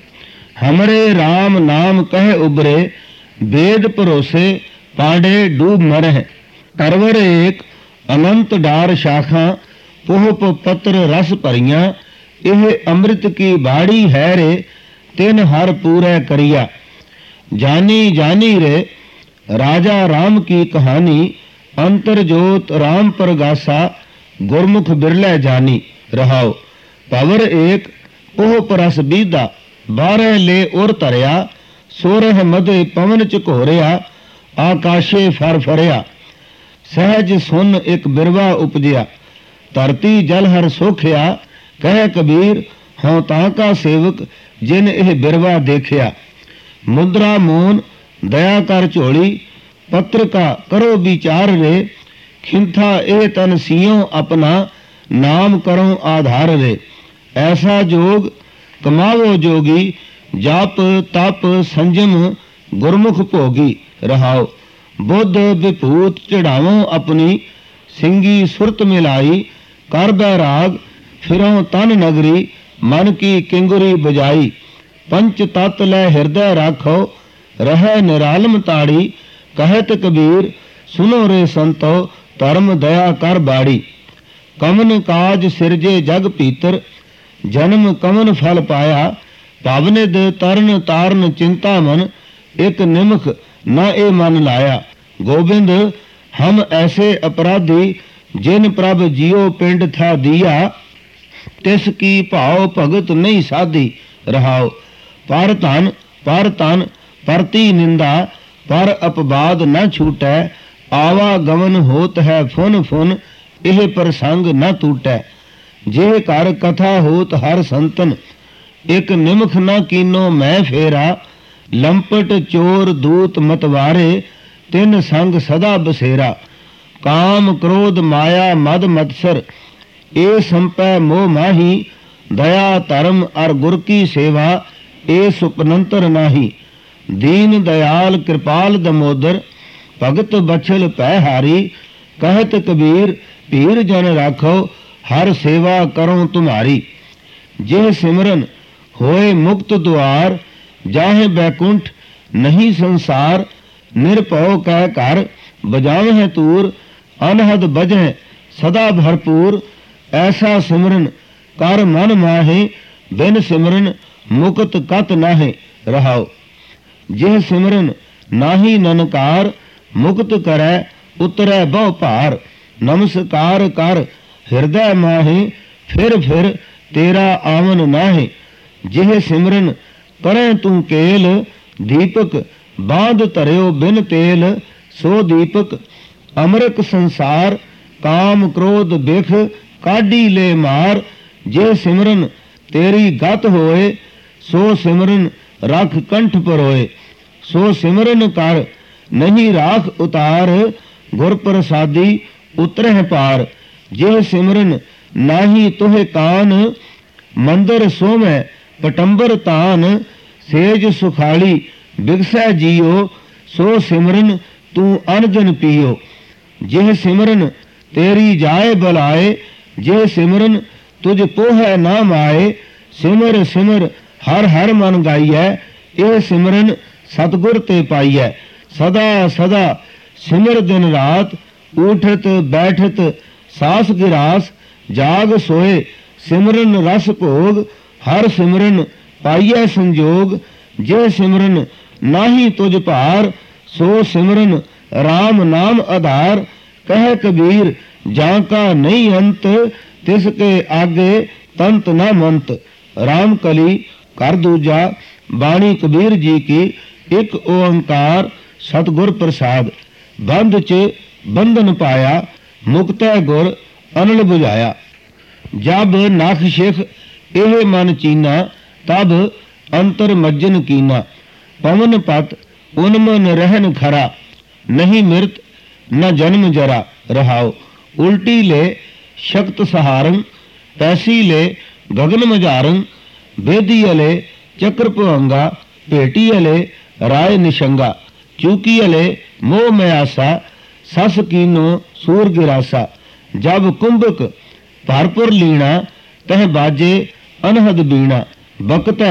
हमरे राम नाम कह उबरे, वेद भरोसे पांडे डूब मरे। करवर एक अनंत डार शाखा, पोहप पत्र रस भरियां। यह अमृत की बाड़ी है रे, तिन हर पूरे करिया। जानी जानी रे राजा राम की कहानी, अंतर जोत राम परगासा, गुरमुख बिरले जानी रहाओ। पवर एक ओह परस बीदा, 12 ले उर धरिया। 16 मधे पवन चकोरिया, आकाशे फर फरिया। सहज सुन एक बिरवा उपजिया, धरती जल हर सोखिया। कह कबीर हों तांका सेवक, जिन एह बिरवा देखिया। मुद्रा मोन दया कर झोली, पत्र का करो विचार रे। खिंथा एह तन सियो अपना, नाम करो आधार रे। ऐसा जोग कमावो जोगी, जाप तप संजम गुरमुख भोगी रहाओ। बुद्ध विभूत चढ़ावो अपनी, सिंगी सुरत मिलाई। कर बैराग फिरों तन नगरी, मन की किंगुरी बजाई। पंच तत् लै हृदय राखो, रह निरालम ताड़ी। कहत कबीर सुनो रे संतो, धर्म दया कर बाड़ी। कमन काज सिरजे जग पीतर, जन्म कमन फल पाया। पावनिद तरन तारन चिंता मन, एक निमख न ए मन लाया। गोविंद हम ऐसे अपराधी, जिन प्रभ जियो पिंड था दिया। तिसकी भाव भगत नहीं साधी रहाओ। पर तन परती निंदा, पर अपवाद न छूटै। आवागमन होत है फुन फुन, एह प्रसंग न टूटै। जे कर कथा होत हर संतन, एक निमख न कीनो मैं फेरा। लंपट चोर दूत मतवारे, तिन संग सदा बसेरा। काम क्रोध माया मद मत्सर, ए संपै मोह माही। दया धर्म और गुर की सेवा, ए सुपनंतर नाही। दीन दयाल कृपाल दमोदर, भगत बछल पै हारी। कहत कबीर पीर जन राखो, हर सेवा करो तुम्हारी। जिह सिमरन होए मुक्त द्वार, जाहे बैकुंठ नहीं संसार। निरभव कह कर बजावे तूर, अनहद बजह सदा भरपूर। ऐसा सिमरन कर मन माहे, बिन सिमरन मुकत कत नाहे रहाओ। जिह सिमरन नाही ननकार, मुक्त करै उतरै बहु भार। नमस्कार कर हृदय माहे, फिर तेरा आवन नाहे। जिह सिमरन करै तू केल, दीपक बांध धरियो बिन तेल। सो दीपक अमृत संसार, काम क्रोध बिख काढ़ी ले मार। जे सिमरन तेरी गत होए, सो सिमरन रख कंठ पर होए। सो सिमरन कर नहीं राख उतार, गुर प्रसादी उतरह पार। जे सिमरन नाही तोहे कान, मंदिर सोमै पटंबर तान। सेज सुखाली बिगसै जियो, सो सिमरन तू अनजन पियो। जिह सिमरन तेरी जाए बलाए, जे सिमरन तुझ पोहै नाम आए। सिमर सिमर हर हर मन गाइयै, ਇਹ ਸਿਮਰਨ ਸਤਿਗੁਰ ਤੇ ਪਾਈਐ। ਸਦਾ ਸਦਾ ਸਿਮਰ ਦਿਨ ਰਾਤ, ਊਠਤ ਬੈਠਤ ਸਾਸ ਗਿਰਾਸ। ਜਾਗ ਸੋਏ सिमरन रस भोग हर सिमरन पाइए संजोग। जे सिमरन नाही तुझ भार सो सिमरन राम नाम आधार। कह कबीर जाका नहीं अंत तिसके आगे तंत न मंत। राम कली कर दूजा बाणी कबीर जी की एक ओंकार सतगुर प्रसाद। बंध च बंधन पाया मुक्तै गुर अनल बुझाया। जब नख शिख एह मन चीना तब अंतर मज्जन कीना। पवन पत उन्मन रहन खरा नहीं मृत न जन्म जरा। रहाओ उल्टी ले शक्त सहारं पैसी ले गगन मझारं। बेदी अले चक्र भवंगा भेटी अले राय निशंगा। चूकी अले मोह मयासा सस कीनो सूर गिरासा। जब कुंभक भरपुर लीना तह बाजे अनहद बीणा। बकतै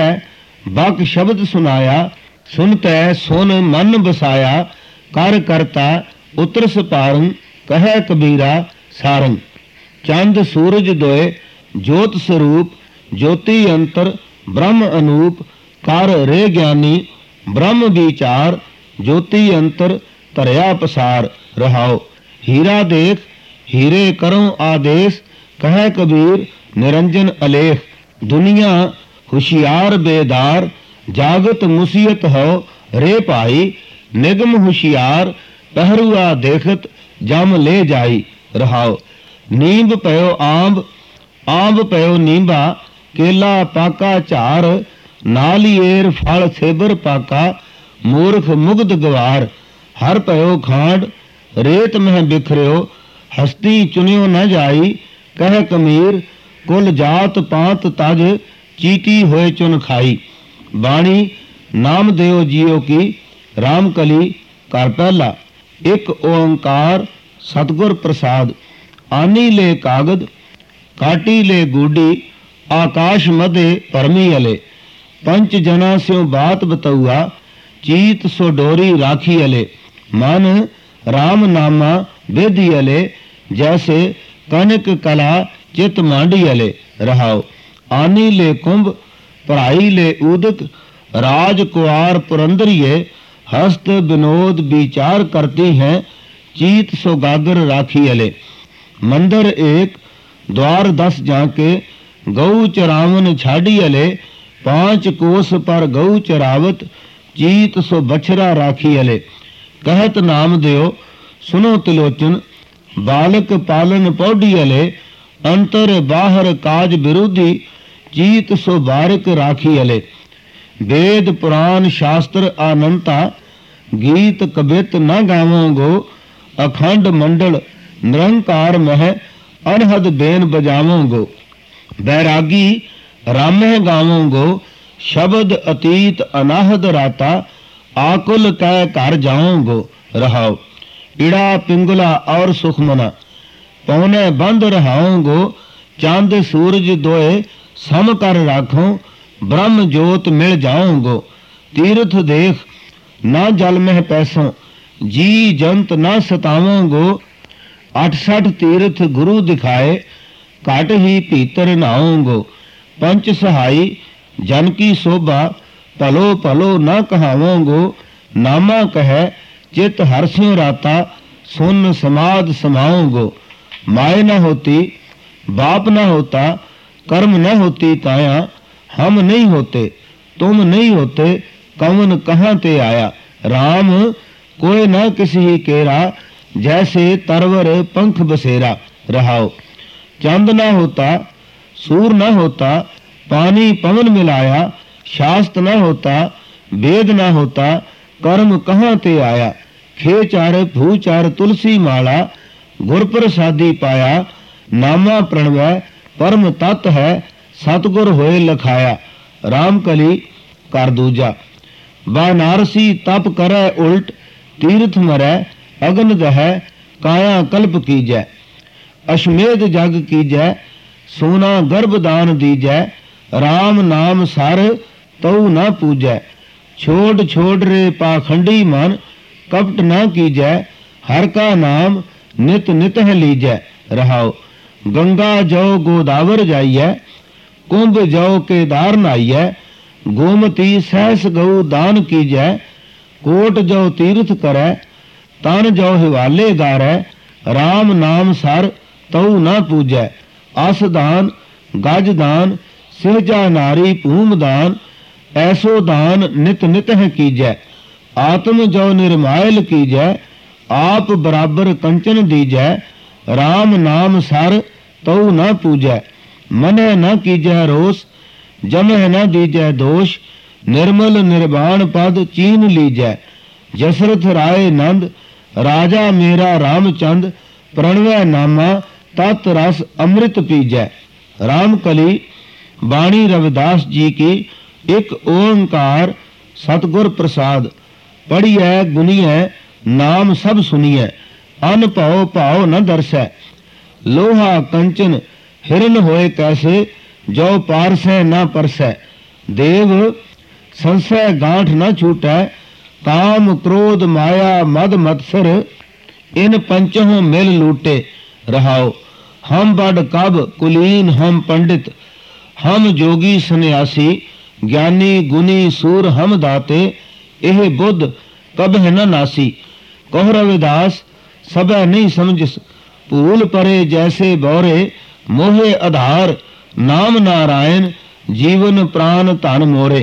बक शब्द सुनाया सुनतै सुन मन बसाया। कर करता उतरस पारं कह कबीरा सारं। चंद सूरज दोए जोत स्वरूप ज्योति अंतर ब्रह्म अनूप। कर रे ज्ञानी ब्रह्म विचार ज्योति अंतर धरया पसार। रहाओ हीरा देख हीरे करो आदेश कह कबीर निरंजन अलेख। दुनिया होशियार बेदार जागत मुसीयत हो रे भाई। निगम होशियार पहरुआ देखत जम ले जाई। रहाओ नींब पयो आंब आंब पयो नींबा। केला पाका झार नालिएर फल सेबर पाका। मूर्ख मुग्ध गवार हर पयो खांड रेत मह बिखरियो। हस्ती चुनियो न जाई कह कमीर। कुल जात पात तज चीटी होए चुन खाई। बाणी नाम देव जियो की रामकली कर पहला। एक ओंकार सतगुर प्रसाद। आनी ले कागद काटी ले गूडी आकाश मधे परमी अले। पंच जना स्यों बात बतौआ चीत सो डोरी राखी अले। मन राम नामा बेदी अले जैसे कनक कला चित मांडी अले। रहाओ आनी ले कुंभ पढ़ाई ले उदक राज कुआर पुरंदरिये। हस्त विनोद विचार करती हैं चीत सो गागर राखी अले। मंदिर एक द्वार 10 जाके गऊ चरावन छाड़ी अले। 5 कोस पर गऊ चरावत चीत सो बछरा राखी अले। कहत नाम देव सुनो तिलोचन बालक पालन पौडी अले। अंतर बाहर काज विरोधी चीत सो बारिक राखी अले। वेद पुराण शास्त्र आनंता गीत कबित न गावोगो। अखंड मंडल निरंकार मह अनहद बेन बजावोगो। बैरागी रामह गावोगो शब्द अतीत अनाहद राता। आकुल कह घर जाओगो। रहाओ इड़ा पिंगला और सुखमना पौने बंद रहाओगो। चांद सूरज दोए सम कर राखो ब्रह्म जोत मिल जाओगो। तीर्थ देख ना जल में पैसों जी जंत ना सतावोगो। 68 तीर्थ गुरु दिखाए घट ही भीतर नहाओगो। पंच सहाई जन की शोभा भलो भलो न कहावोगो। नामा कह चित हरस्यों राता सुन समाध समाओगो। माए न होती बाप न होता कर्म न होती काया। हम नहीं होते तुम नहीं होते कवन कहाँ ते आया। राम कोई न किसी ही केरा जैसे तरवर पंख बसेरा। रहाओ चंद न होता सूर न होता पानी पवन मिलाया। शास्त्र न होता वेद न होता कर्म कहाँ ते आया। खेचार भूचार तुलसी माला गुर प्रसादी पाया। नामा प्रणवै परम तत् है सतगुर होए लखाया। रामकली कर दूजा वानारसी तप करे उल्ट तीर्थ मरै अगन दह काया कल्प कीजै। अश्मेध जग कीजै सोना गर्भदान दीजै। राम नाम सर तऊ न पूजै। छोड़ छोड़ रे पाखंडी मन कपट न कीजै। हर का नाम नित नित है लीजै। रहाओ गंगा जो गोदावर जाइए, कुंभ जो केदार नाइए, गोमती सहस गऊ दान कीजै, कोट जो तीर्थ करे, तन जो हिवाले गारै, राम नाम सर तऊ न पूजै, अस दान गज दान सिहजा नारी भूम दान, ऐसो दान नित नित है कीजै, आत्म जो निर्मायल कीजै, आप बराबर कंचन दीजै, राम नाम सर तऊ न पूजै, मनै न कीजै रोष, जमह न दीजै दोष, निर्मल निर्वाण पद चीन लीजै, जसरथ राय नंद राजा मेरा रामचंद, प्रणवै नामा तत् रस अमृत पीजै। रामकली बाणी रविदास जी की। एक ओंकार सतगुर प्रसाद, पढ़िए गुनिए नाम सब सुनिए, अन भाव भाव न दर्शै, लोहा कंचन हिरन होए कैसे, जो पारसै न परसै, देव संशय गांठ न छूटै, काम क्रोध माया मद मत्सर, इन पंचहों मिल लूटे। रहाओ हम बड़ कब कुलीन हम पंडित, हम जोगी सन्यासी, ज्ञानी गुनी सूर हम दाते, एह बुद्ध कबह न नासी। कहो रविदास सबै नहीं समझिस, भूल परे जैसे बौरे, मोहे आधार नाम नारायण, जीवन प्राण धन मोरे।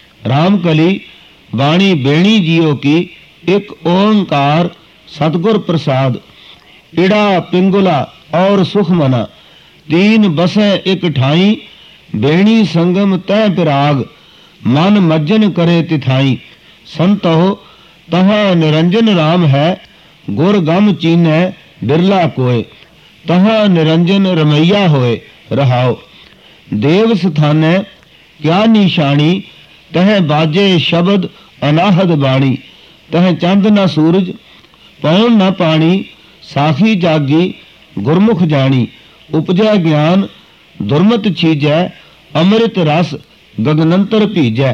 रामकली बाणी बेणी जियो की। एक ओंकार सतगुर प्रसाद, इड़ा पिंगुला और सुखमना, तीन बसें एक ठाई, बेणी संगम तय पिराग, मन मज्जन करे तिथाई। संतो तहाँ निरंजन राम है, गुर गम चीनै बिरला कोय, तहाँ निरंजन रमैया होए। रहाओ देव स्थानै क्या निशानी, तह बाजे शब्द अनाहद बाणी, तह चंद न सूरज पौन न पानी, साखी जागी गुरमुख जानी, उपजै ज्ञान दुर्मत छीजै, अमृत रस गगनंतर भीजै।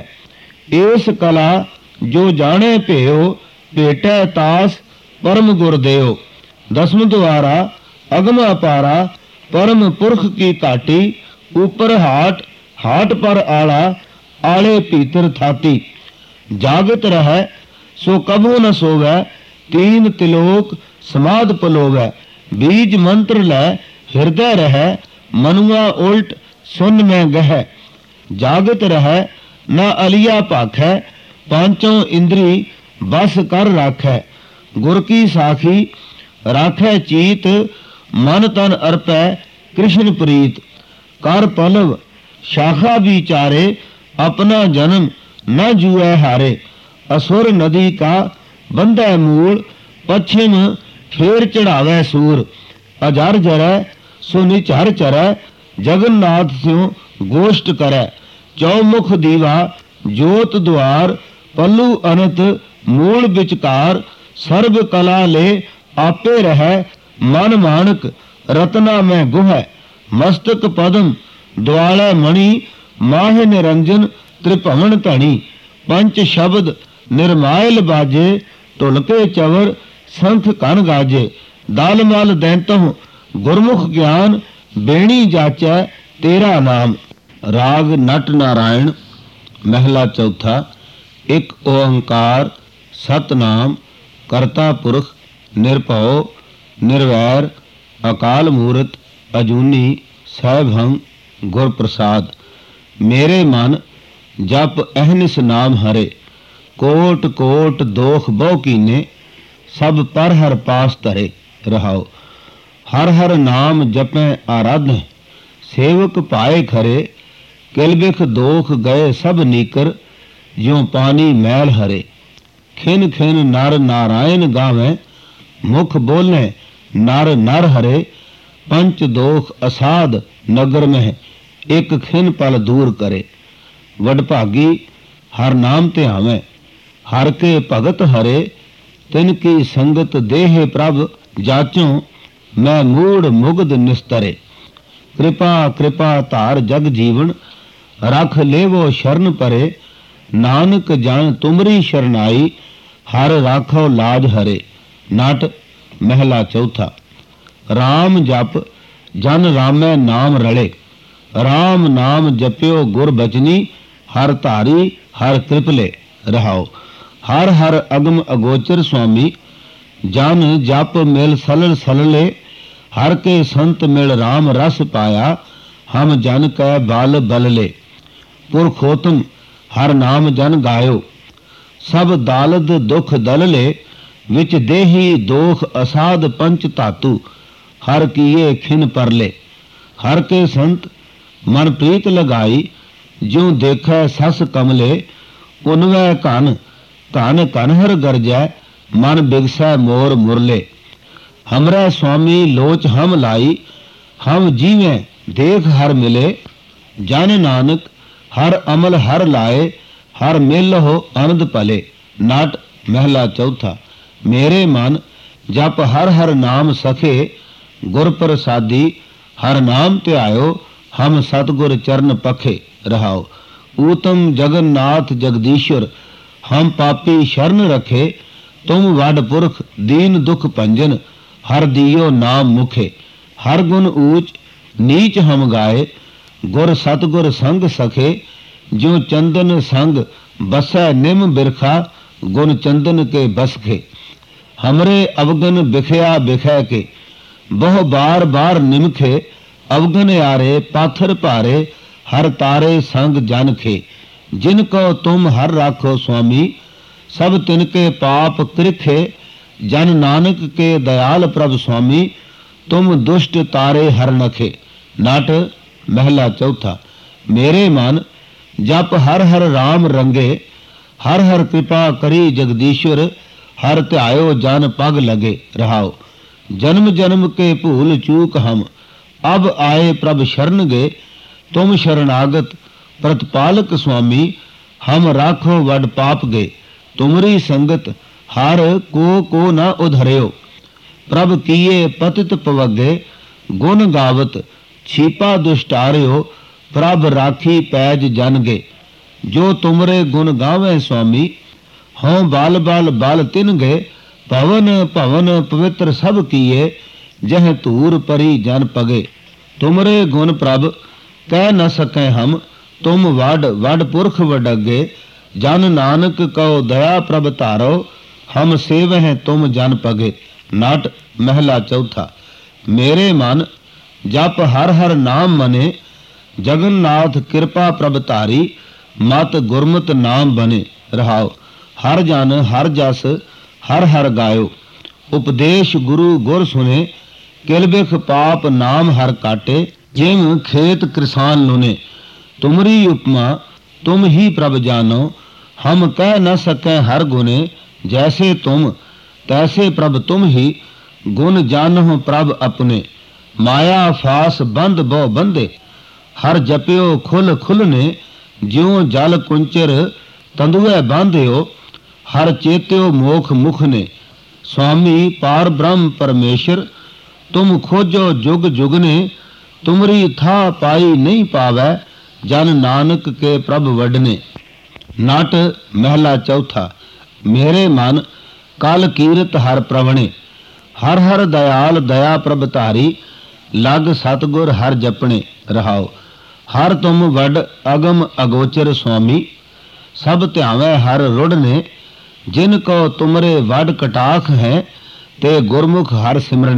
एस कला जो जाने भेओ, भेटै तास परम गुरदेव। दसम द्वारा अगम अपारा, परम पुरख की काटी, ऊपर हाट हाट पर आला, आले भीतर थाती। जागत रहै सो कभू न सोवै, तीन तिलोक समाध पलोवै। बीज मंत्र लै हृदय रहै, मनुआ उल्ट सुन में गह। जागत रहै न अलिया भाखै, पांचों इंद्री बस कर राखै। गुर की साखी राखै चीत, मन तन अर्पै कृष्ण प्रीत। कर पलव शाखा विचारे, अपना जन्म न जुए हारे। असुर नदी का बंधै मूल, पश्चिम फेर चढ़ावे सूर। अजर जरै सो निचर चरै, जगन्नाथ स्यों गोष्ठ करै। चौमुख दीवा जोत द्वार, पल्लू अनत मूल विचकार। सर्व कला ले आपे रहै, मन मानक रत्ना में गुहै। मस्तक पद्म द्वालै मणि, माह निरंजन त्रिभवन धनी। पंच शब्द निर्मायल बाजे, ढुलके चवर संख कन गाजे। दल मल दैंतों गुरमुख ज्ञान, बेणी जाचै तेरा नाम। राग नट नारायण। महला चौथा। एक ओंकार सतनाम, करता पुरख निरभव निर्वैर, अकाल मूरत अजूनी सैभंग गुर प्रसाद। मेरे मन जप अहनिस नाम हरे, कोट कोट दोख बहु कीने, सब पर हर पास तरे। रहाओ हर हर नाम जपै आराधन, सेवक पाए खरे। किलबिख दोख गए सब नीकर, ज्यों पानी मैल हरे। खिन खिन नर नारायण गावें, मुख बोले नर नर हरे। पंच दोख असाध नगर में, एक खिन पल दूर करे। वडभागी हर नाम ध्यावें, हर के भगत हरे। तिनकी संगत देह प्रभ जाचों, मैं मूढ़ मुग्ध निस्तरे। कृपा कृपा धार जग जीवन, रख लेवो शरण परे। नानक जान तुमरी शरणाई, हर राखो लाज हरे। नाट महला चौथा। राम जप ਜਨ ਰਾਮੈ ਨਾਮ ਰਲੇ। ਰਾਮ ਨਾਮ ਜਪਿਓ ਗੁਰ ਬਚਨੀ, ਹਰ ਧਾਰੀ ਹਰ ਕ੍ਰਿਪਲੇ। ਰਹਾਓ। ਹਰ ਹਰ ਅਗਮ ਅਗੋਚਰ ਸੁਆਮੀ, ਜਨ ਜਪ ਮਿਲ ਸਲਲ ਸਲਲੇ। ਹਰ ਕੇ ਸੰਤ ਮਿਲ ਰਾਮ ਰਸ ਪਾਇਆ, ਹਮ ਜਨ ਕੈ ਬਲ ਬਲਲੇ। ਪੁਰਖੋਤਮ ਹਰ ਨਾਮ ਜਨ ਗਾਇਓ, ਸਭ ਦਾਲਦ ਦੁਖ ਦਲਲੇ। ਵਿੱਚ ਦੇਹੀ ਦੋਖ ਅਸਾਧ ਪੰਚ ਧਾਤੂ, ਹਰ ਕੀਏ ਖਿਨ ਪਰਲੇ। ਹਰ ਕੇ ਸੰਤ ਮਨ ਪ੍ਰੀਤ ਲਗਾਈ, ਜਿਉ ਦੇਖੈ ਸਸ ਕਮਲੇ। ਉਨਵੈ ਘਨ ਘਨ ਘਨ ਹਰ ਗਰਜੈ, ਮਨ ਬਿਗਸੈ ਮੋਰ ਮੁਰਲੇ। ਹਮਰੈ ਸੁਆਮੀ ਲੋਚ ਹਮ ਲਾਈ, ਹਮ ਜੀਵੈ ਦੇਖ ਹਰ ਮਿਲੇ। ਜਨ ਨਾਨਕ ਹਰ ਅਮਲ ਹਰ ਲਾਏ, ਹਰ ਮਿਲ ਹੋ ਅਨੰਦ ਭਲੇ। ਨਾਟ ਮਹਿਲਾ ਚੌਥਾ। ਮੇਰੇ ਮਨ ਜਪ ਹਰ ਹਰ ਨਾਮ ਸਖੇ, ਗੁਰ ਪ੍ਰਸਾਦੀ ਹਰ ਨਾਮ ਧਿਆਇਓ। ਹਮ ਸਤਗੁਰ ਚਰਨ ਪਖੇ। ਰਹਾਓ। ਊਤਮ ਜਗਨਨਾਥ ਜਗਦੀਸ਼ਵਰ, ਹਮ ਪਾਪੀ ਸ਼ਰਨ ਰਖੇ। ਤੁਮ ਵੱਡ ਪੁਰਖ ਦੀਨ ਦੁਖ ਭੰਜਨ, ਹਰ ਦੀਓ ਨਾਮ ਮੁਖੇ। ਹਰ ਗੁਣ ਊਚ ਨੀਚ ਹਮ ਗਾਏ, ਗੁਰ ਸਤਗੁਰ ਸੰਗ ਸਖੇ। ਜਿਉ ਚੰਦਨ ਸੰਗ ਬਸੈ ਨਿਮ ਬਿਰਖਾ, ਗੁਣ ਚੰਦਨ ਕੇ ਬਸਖੇ। हमरे अवगन बिखया बिखै के, बहु बार बार निमखे। अवगन यारे पाथर भारे, हर तारे संग जन खे। जिनको तुम हर राखो स्वामी, सब तिनके पाप कृखे। जन नानक के दयाल प्रभ स्वामी, तुम दुष्ट तारे हर नखे। नाट महला चौथा। मेरे मन जप हर हर राम रंगे, हर हर कृपा करी जगदीश्वर। हर ध्यायो जन पग लगे। रहाओ। जन्म जन्म के भूल चूक हम, अब आए प्रभ शरण गे। तुम शरणागत प्रतिपालक स्वामी, हम राखो वड पाप गे। तुमरी संगत हर को न उधर्यो, प्रभ किए पतित पवगे। गुण गावत छीपा दुष्टार्यो, प्रभ राखी पैज जन गे। जो तुमरे गुण गावे स्वामी, हों बाल बाल बाल तिन गए। भवन भवन पवित्र सब किए, जह धूर परी जन पगे। तुमरे गुण प्रभ कह न सकें हम, तुम वड वड पुरख वडगे। जन नानक कहो दया प्रभ धारो, हम सेवह तुम जन पगे। नाट महला चौथा। मेरे मन जप हर हर नाम मने, जगन्नाथ कृपा प्रभ धारी। मत गुरमत नाम बने। रहाओ। हर जन हर जस हर हर गायो, उपदेश गुरु गुर सुने। किल बिख पाप नाम हर काटे, जिम खेत किसान लुने। तुमरी उपमा तुम ही प्रभ जानो, हम कह न सकें हर गुने। जैसे तुम तैसे प्रभ तुम ही, गुण जानो प्रभ अपने। माया फास बंद बहु बंदे, हर जपियो खुल खुलने। ज्यों जल कुंचर तंदुए बांध्यो, हर चेत्यो मोख मुख ने। स्वामी पार ब्रह्म परमेश्वर, तुम खोजो जुग जुग ने। तुमरी था पाई नहीं पावै, जन नानक के प्रभ वडने। नाट महला चौथा। मेरे मन कल कीरत हर प्रवणे, हर हर दयाल दया प्रभ धारी। लग सतगुर हर जपणे। रहाओ। हर तुम वड अगम अगोचर स्वामी, सब ध्यावै हर रुढ़ने। जिनको तुमरे वड कटाख है, ते गुरमुख हर सिमरने।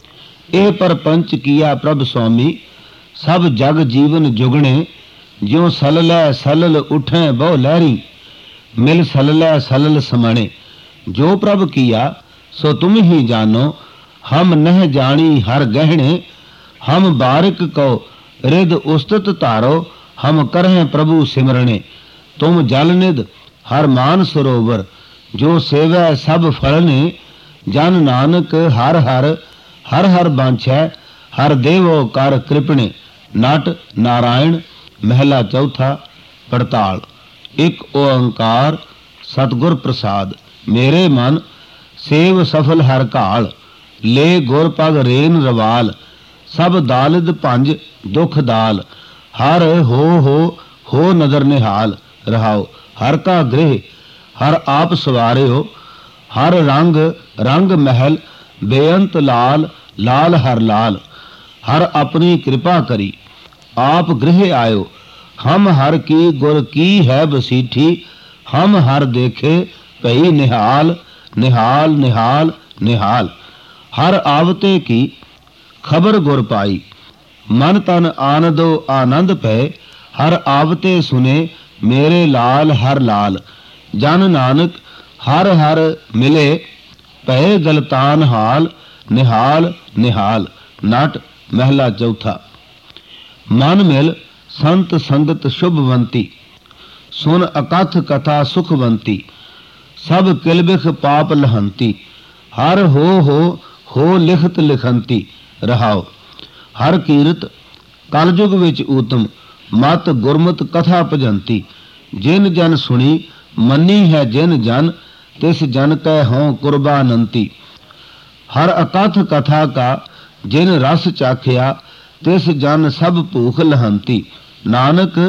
ए परपंच किया प्रभ स्वामी, सब जग जीवन जुगणे। ज्यों सललै सलल उठे बहु लहरी, मिल सललै सलल समाणे। जो प्रभ किया सो तुम ही जानो, हम नह जानी हर गहणे। हम बारिक को रिद उस्तत तारो, हम करहें प्रभु सिमरणे। तुम जल निध हर मान सरोवर, जो सेवै सब फलने। जन नानक हर हर हर हर बांछै, हर देवो कर कृपणे। नाट नारायण महला चौथा। पड़ताल। एक ओंकार सतगुर प्रसाद। मेरे मन सेव सफल हर घाल, ले गुर पग रेन रवाल। सब दालिद पंज दुख दाल, हर हो नदर निहाल। रहाओ। हर का गृह हर आप सवारियो, हर रंग रंग महल बेअंत लाल लाल हर लाल। हर अपनी कृपा करी, आप गृह आयो। हम हर की गुर की है बसीठी, हम हर देखे भई निहाल, निहाल निहाल निहाल। हर आवते की खबर गुर पाई, मन तन आनंदो आनंद पै। हर आवते सुने मेरे लाल हर लाल। जन नानक हर हर मिले भय गलतान हाल, निहाल निहाल। नट महला चौथा। मन मिल संत संगत शुभवंती, सुन अकथ कथा सुखवंती। सब किलबिख पाप लहंती, हर हो लिखत लिखंती। रहाओ। हर कीरत कलयुग विच ऊतम, मत गुरमत कथा भजंती। जिन जन सुनी मनी है जिन जन, तिस जन कै हों कुर्बानंती। हर अकथ कथा का जिन रस चाखिया, तिस जन सब भूख लहंती। नानक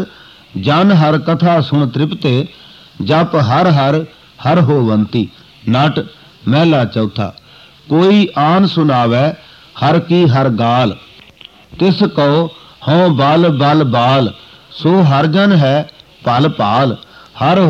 जन हर कथा सुन तृप्ते, जप हर हर हर होवंती। नट महला चौथा। कोई आन सुनावै हर की हर गाल, तिस कहो हों बल बल बाल। सो हर जन है पल पाल, हर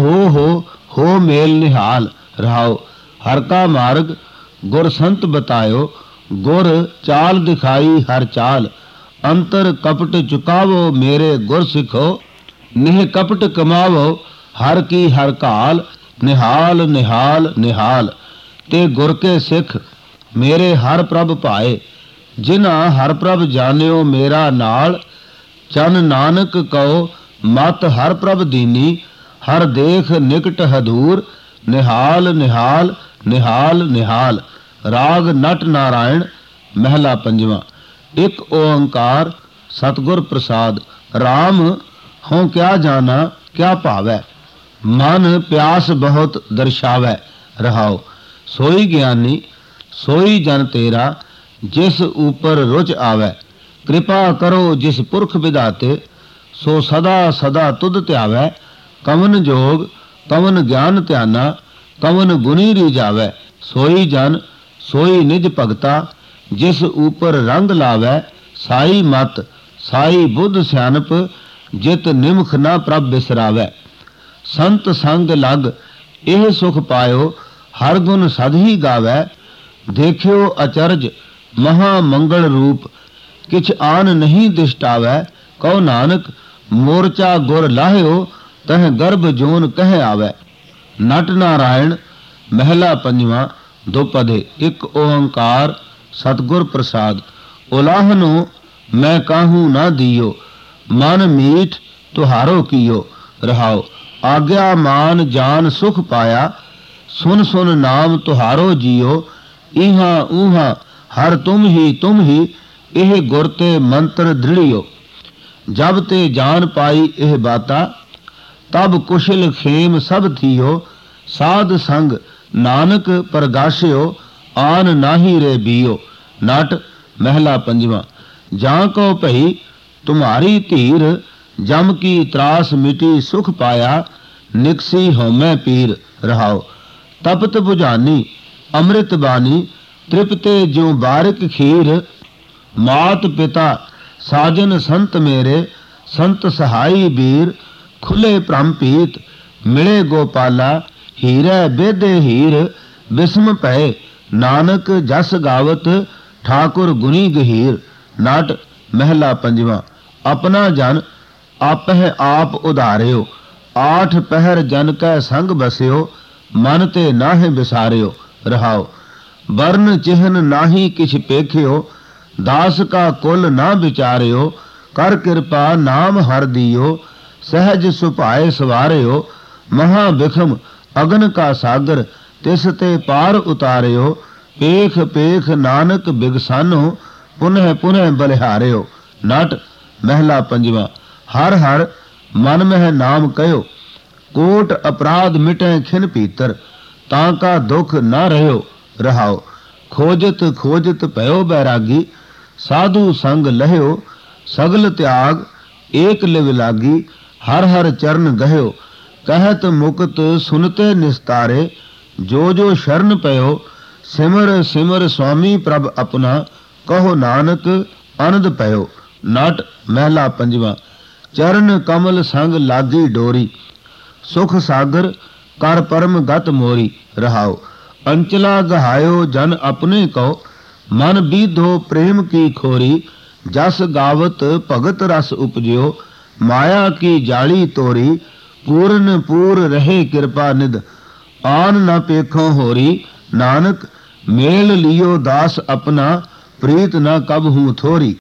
हो मेल निहाल। रहाओ। हर का मार्ग गुर संत बतायो, गुर चाल दिखाई हर चाल। अंतर कपट चुकावो मेरे गुर सिखो, निह कपट कमावो हर की हर काल। निहाल निहाल निहाल। ते गुर के सिख मेरे हर प्रभ पाए, जिन्हा हर प्रभ जानियो मेरा नाल। चन नानक कहो मत हर प्रभ दीनी, हर देख निकट हदूर। निहाल निहाल निहाल निहाल। राग नट नारायण। महला पंजवा। एक ओंकार सतगुर प्रसाद। राम हों क्या जाना क्या पावै, मन प्यास बहुत दर्शावै। रहाओ। सोई ज्ञानी सोई जन तेरा, जिस ऊपर रुच आवै। कृपा करो जिस पुरख विधाते, सो सदा सदा तुध त्यावै। कवन जोग कवन ज्ञान ध्याना, कवन गुनी रिजावै। सोई जन सोई निज भगता, जिस ऊपर रंग लावै। साई मत साई बुद्ध सियानप, जित निमख न प्रभ बिसरावै। संत संग लग एह सुख पायो, हर गुण सद ही गावै। देखियो अचरज महा मंगल रूप, किछ आन नहीं दिष्टावै। कहो नानक मोर्चा गुर लाहियो, तह गर्भ जोन कह आवै। नट नारायण। महला पंजवा। दोपदे। एक ओंकार सतगुर प्रसाद। उलाहनो मैं काहू न दियो, मन मीठ तुहारो कियो। रहाओ। आज्ञा मान जान सुख पाया, सुन सुन नाम तुहारो जियो। इहां ऊहां हर तुम ही, एह गुर ते मंत्र दृढ़ियो। जब ते जान पाई एह बाता, तब कुशल खेम सब थियो। साध संग नानक प्रगाशियो, आन नाही रे बियो। नट महला पंजवा। जां को भई तुम्हारी धीर, जम की त्रास मिटी सुख पाया। निकसी होमै पीर। रहाओ। तपत बुझानी अमृत बानी, तृप्ते ज्यों बारिक खीर। मात पिता साजन संत मेरे, संत सहाई बीर। खुले भ्रमपीत मिले गोपाला, हीरे बेदे हीर। बिस्म पै नानक जस गावत, ठाकुर गुनी गहीर। नट महला पंजवा। अपना जन आपह आप उधारियो, आठ पहर जन कै संग बसियो। मन ते नाहि बिसारियो। रहाओ। वर्ण चिन्ह नाही किछ पेखियो, दास का कुल ना विचारियो। कर कृपा नाम हर दियो, सहज सुभाए सवारियो। महा बिखम अगन का सागर, तिस ते पार उतारियो। पेख पेख नानक बिगसानो, पुनः पुनः बलिहारियो। नट महला पंजवा। हर हर मन मह नाम कयो, कोट अपराध मिटै खिन पीतर। ताका दुख न रहो। रहाओ। खोजत खोजत भयो बैरागी, साधु संग लह्यो। सगल त्याग एक लिव लागी, हर हर चरण गह्यो। कहत मुक्त सुनते निस्तारे, जो जो शरण पयो। सिमर सिमर स्वामी प्रभ अपना, कहो नानक ਆਨੰਦ ਪਇਓ। ਨਾਟ ਮਹਿਲਾ ਪੰਜਵਾਂ। ਚਰਨ ਕਮਲ ਸੰਗ ਲਾਗੀ ਡੋਰੀ, ਸੁਖ ਸਾਗਰ ਕਰ ਪਰਮ ਗਤ ਮੋਰੀ। ਰਹਾਓ। ਅੰਚਲਾ ਗਹਾਇਓ ਜਨ ਆਪਣੇ ਕੋ, ਮਨ ਬੀਧੋ ਪ੍ਰੇਮ ਕੀ ਖੋਰੀ। ਜਸ ਗਾਵਤ ਭਗਤ ਰਸ ਉਪਜਿਓ, ਮਾਇਆ ਕੀ ਜਾਲੀ ਤੋਰੀ। ਪੂਰਨ ਪੂਰ ਰਹੇ ਕਿਰਪਾ ਨਿਧ, ਆਨ ਨ ਪੇਖੋਂ ਹੋਰੀ। ਨਾਨਕ ਮੇਲ ਲਿਓ ਦਾਸ ਆਪਣਾ, ਪ੍ਰੀਤ ਨ ਕਬ ਹੂੰ ਥੋਰੀ।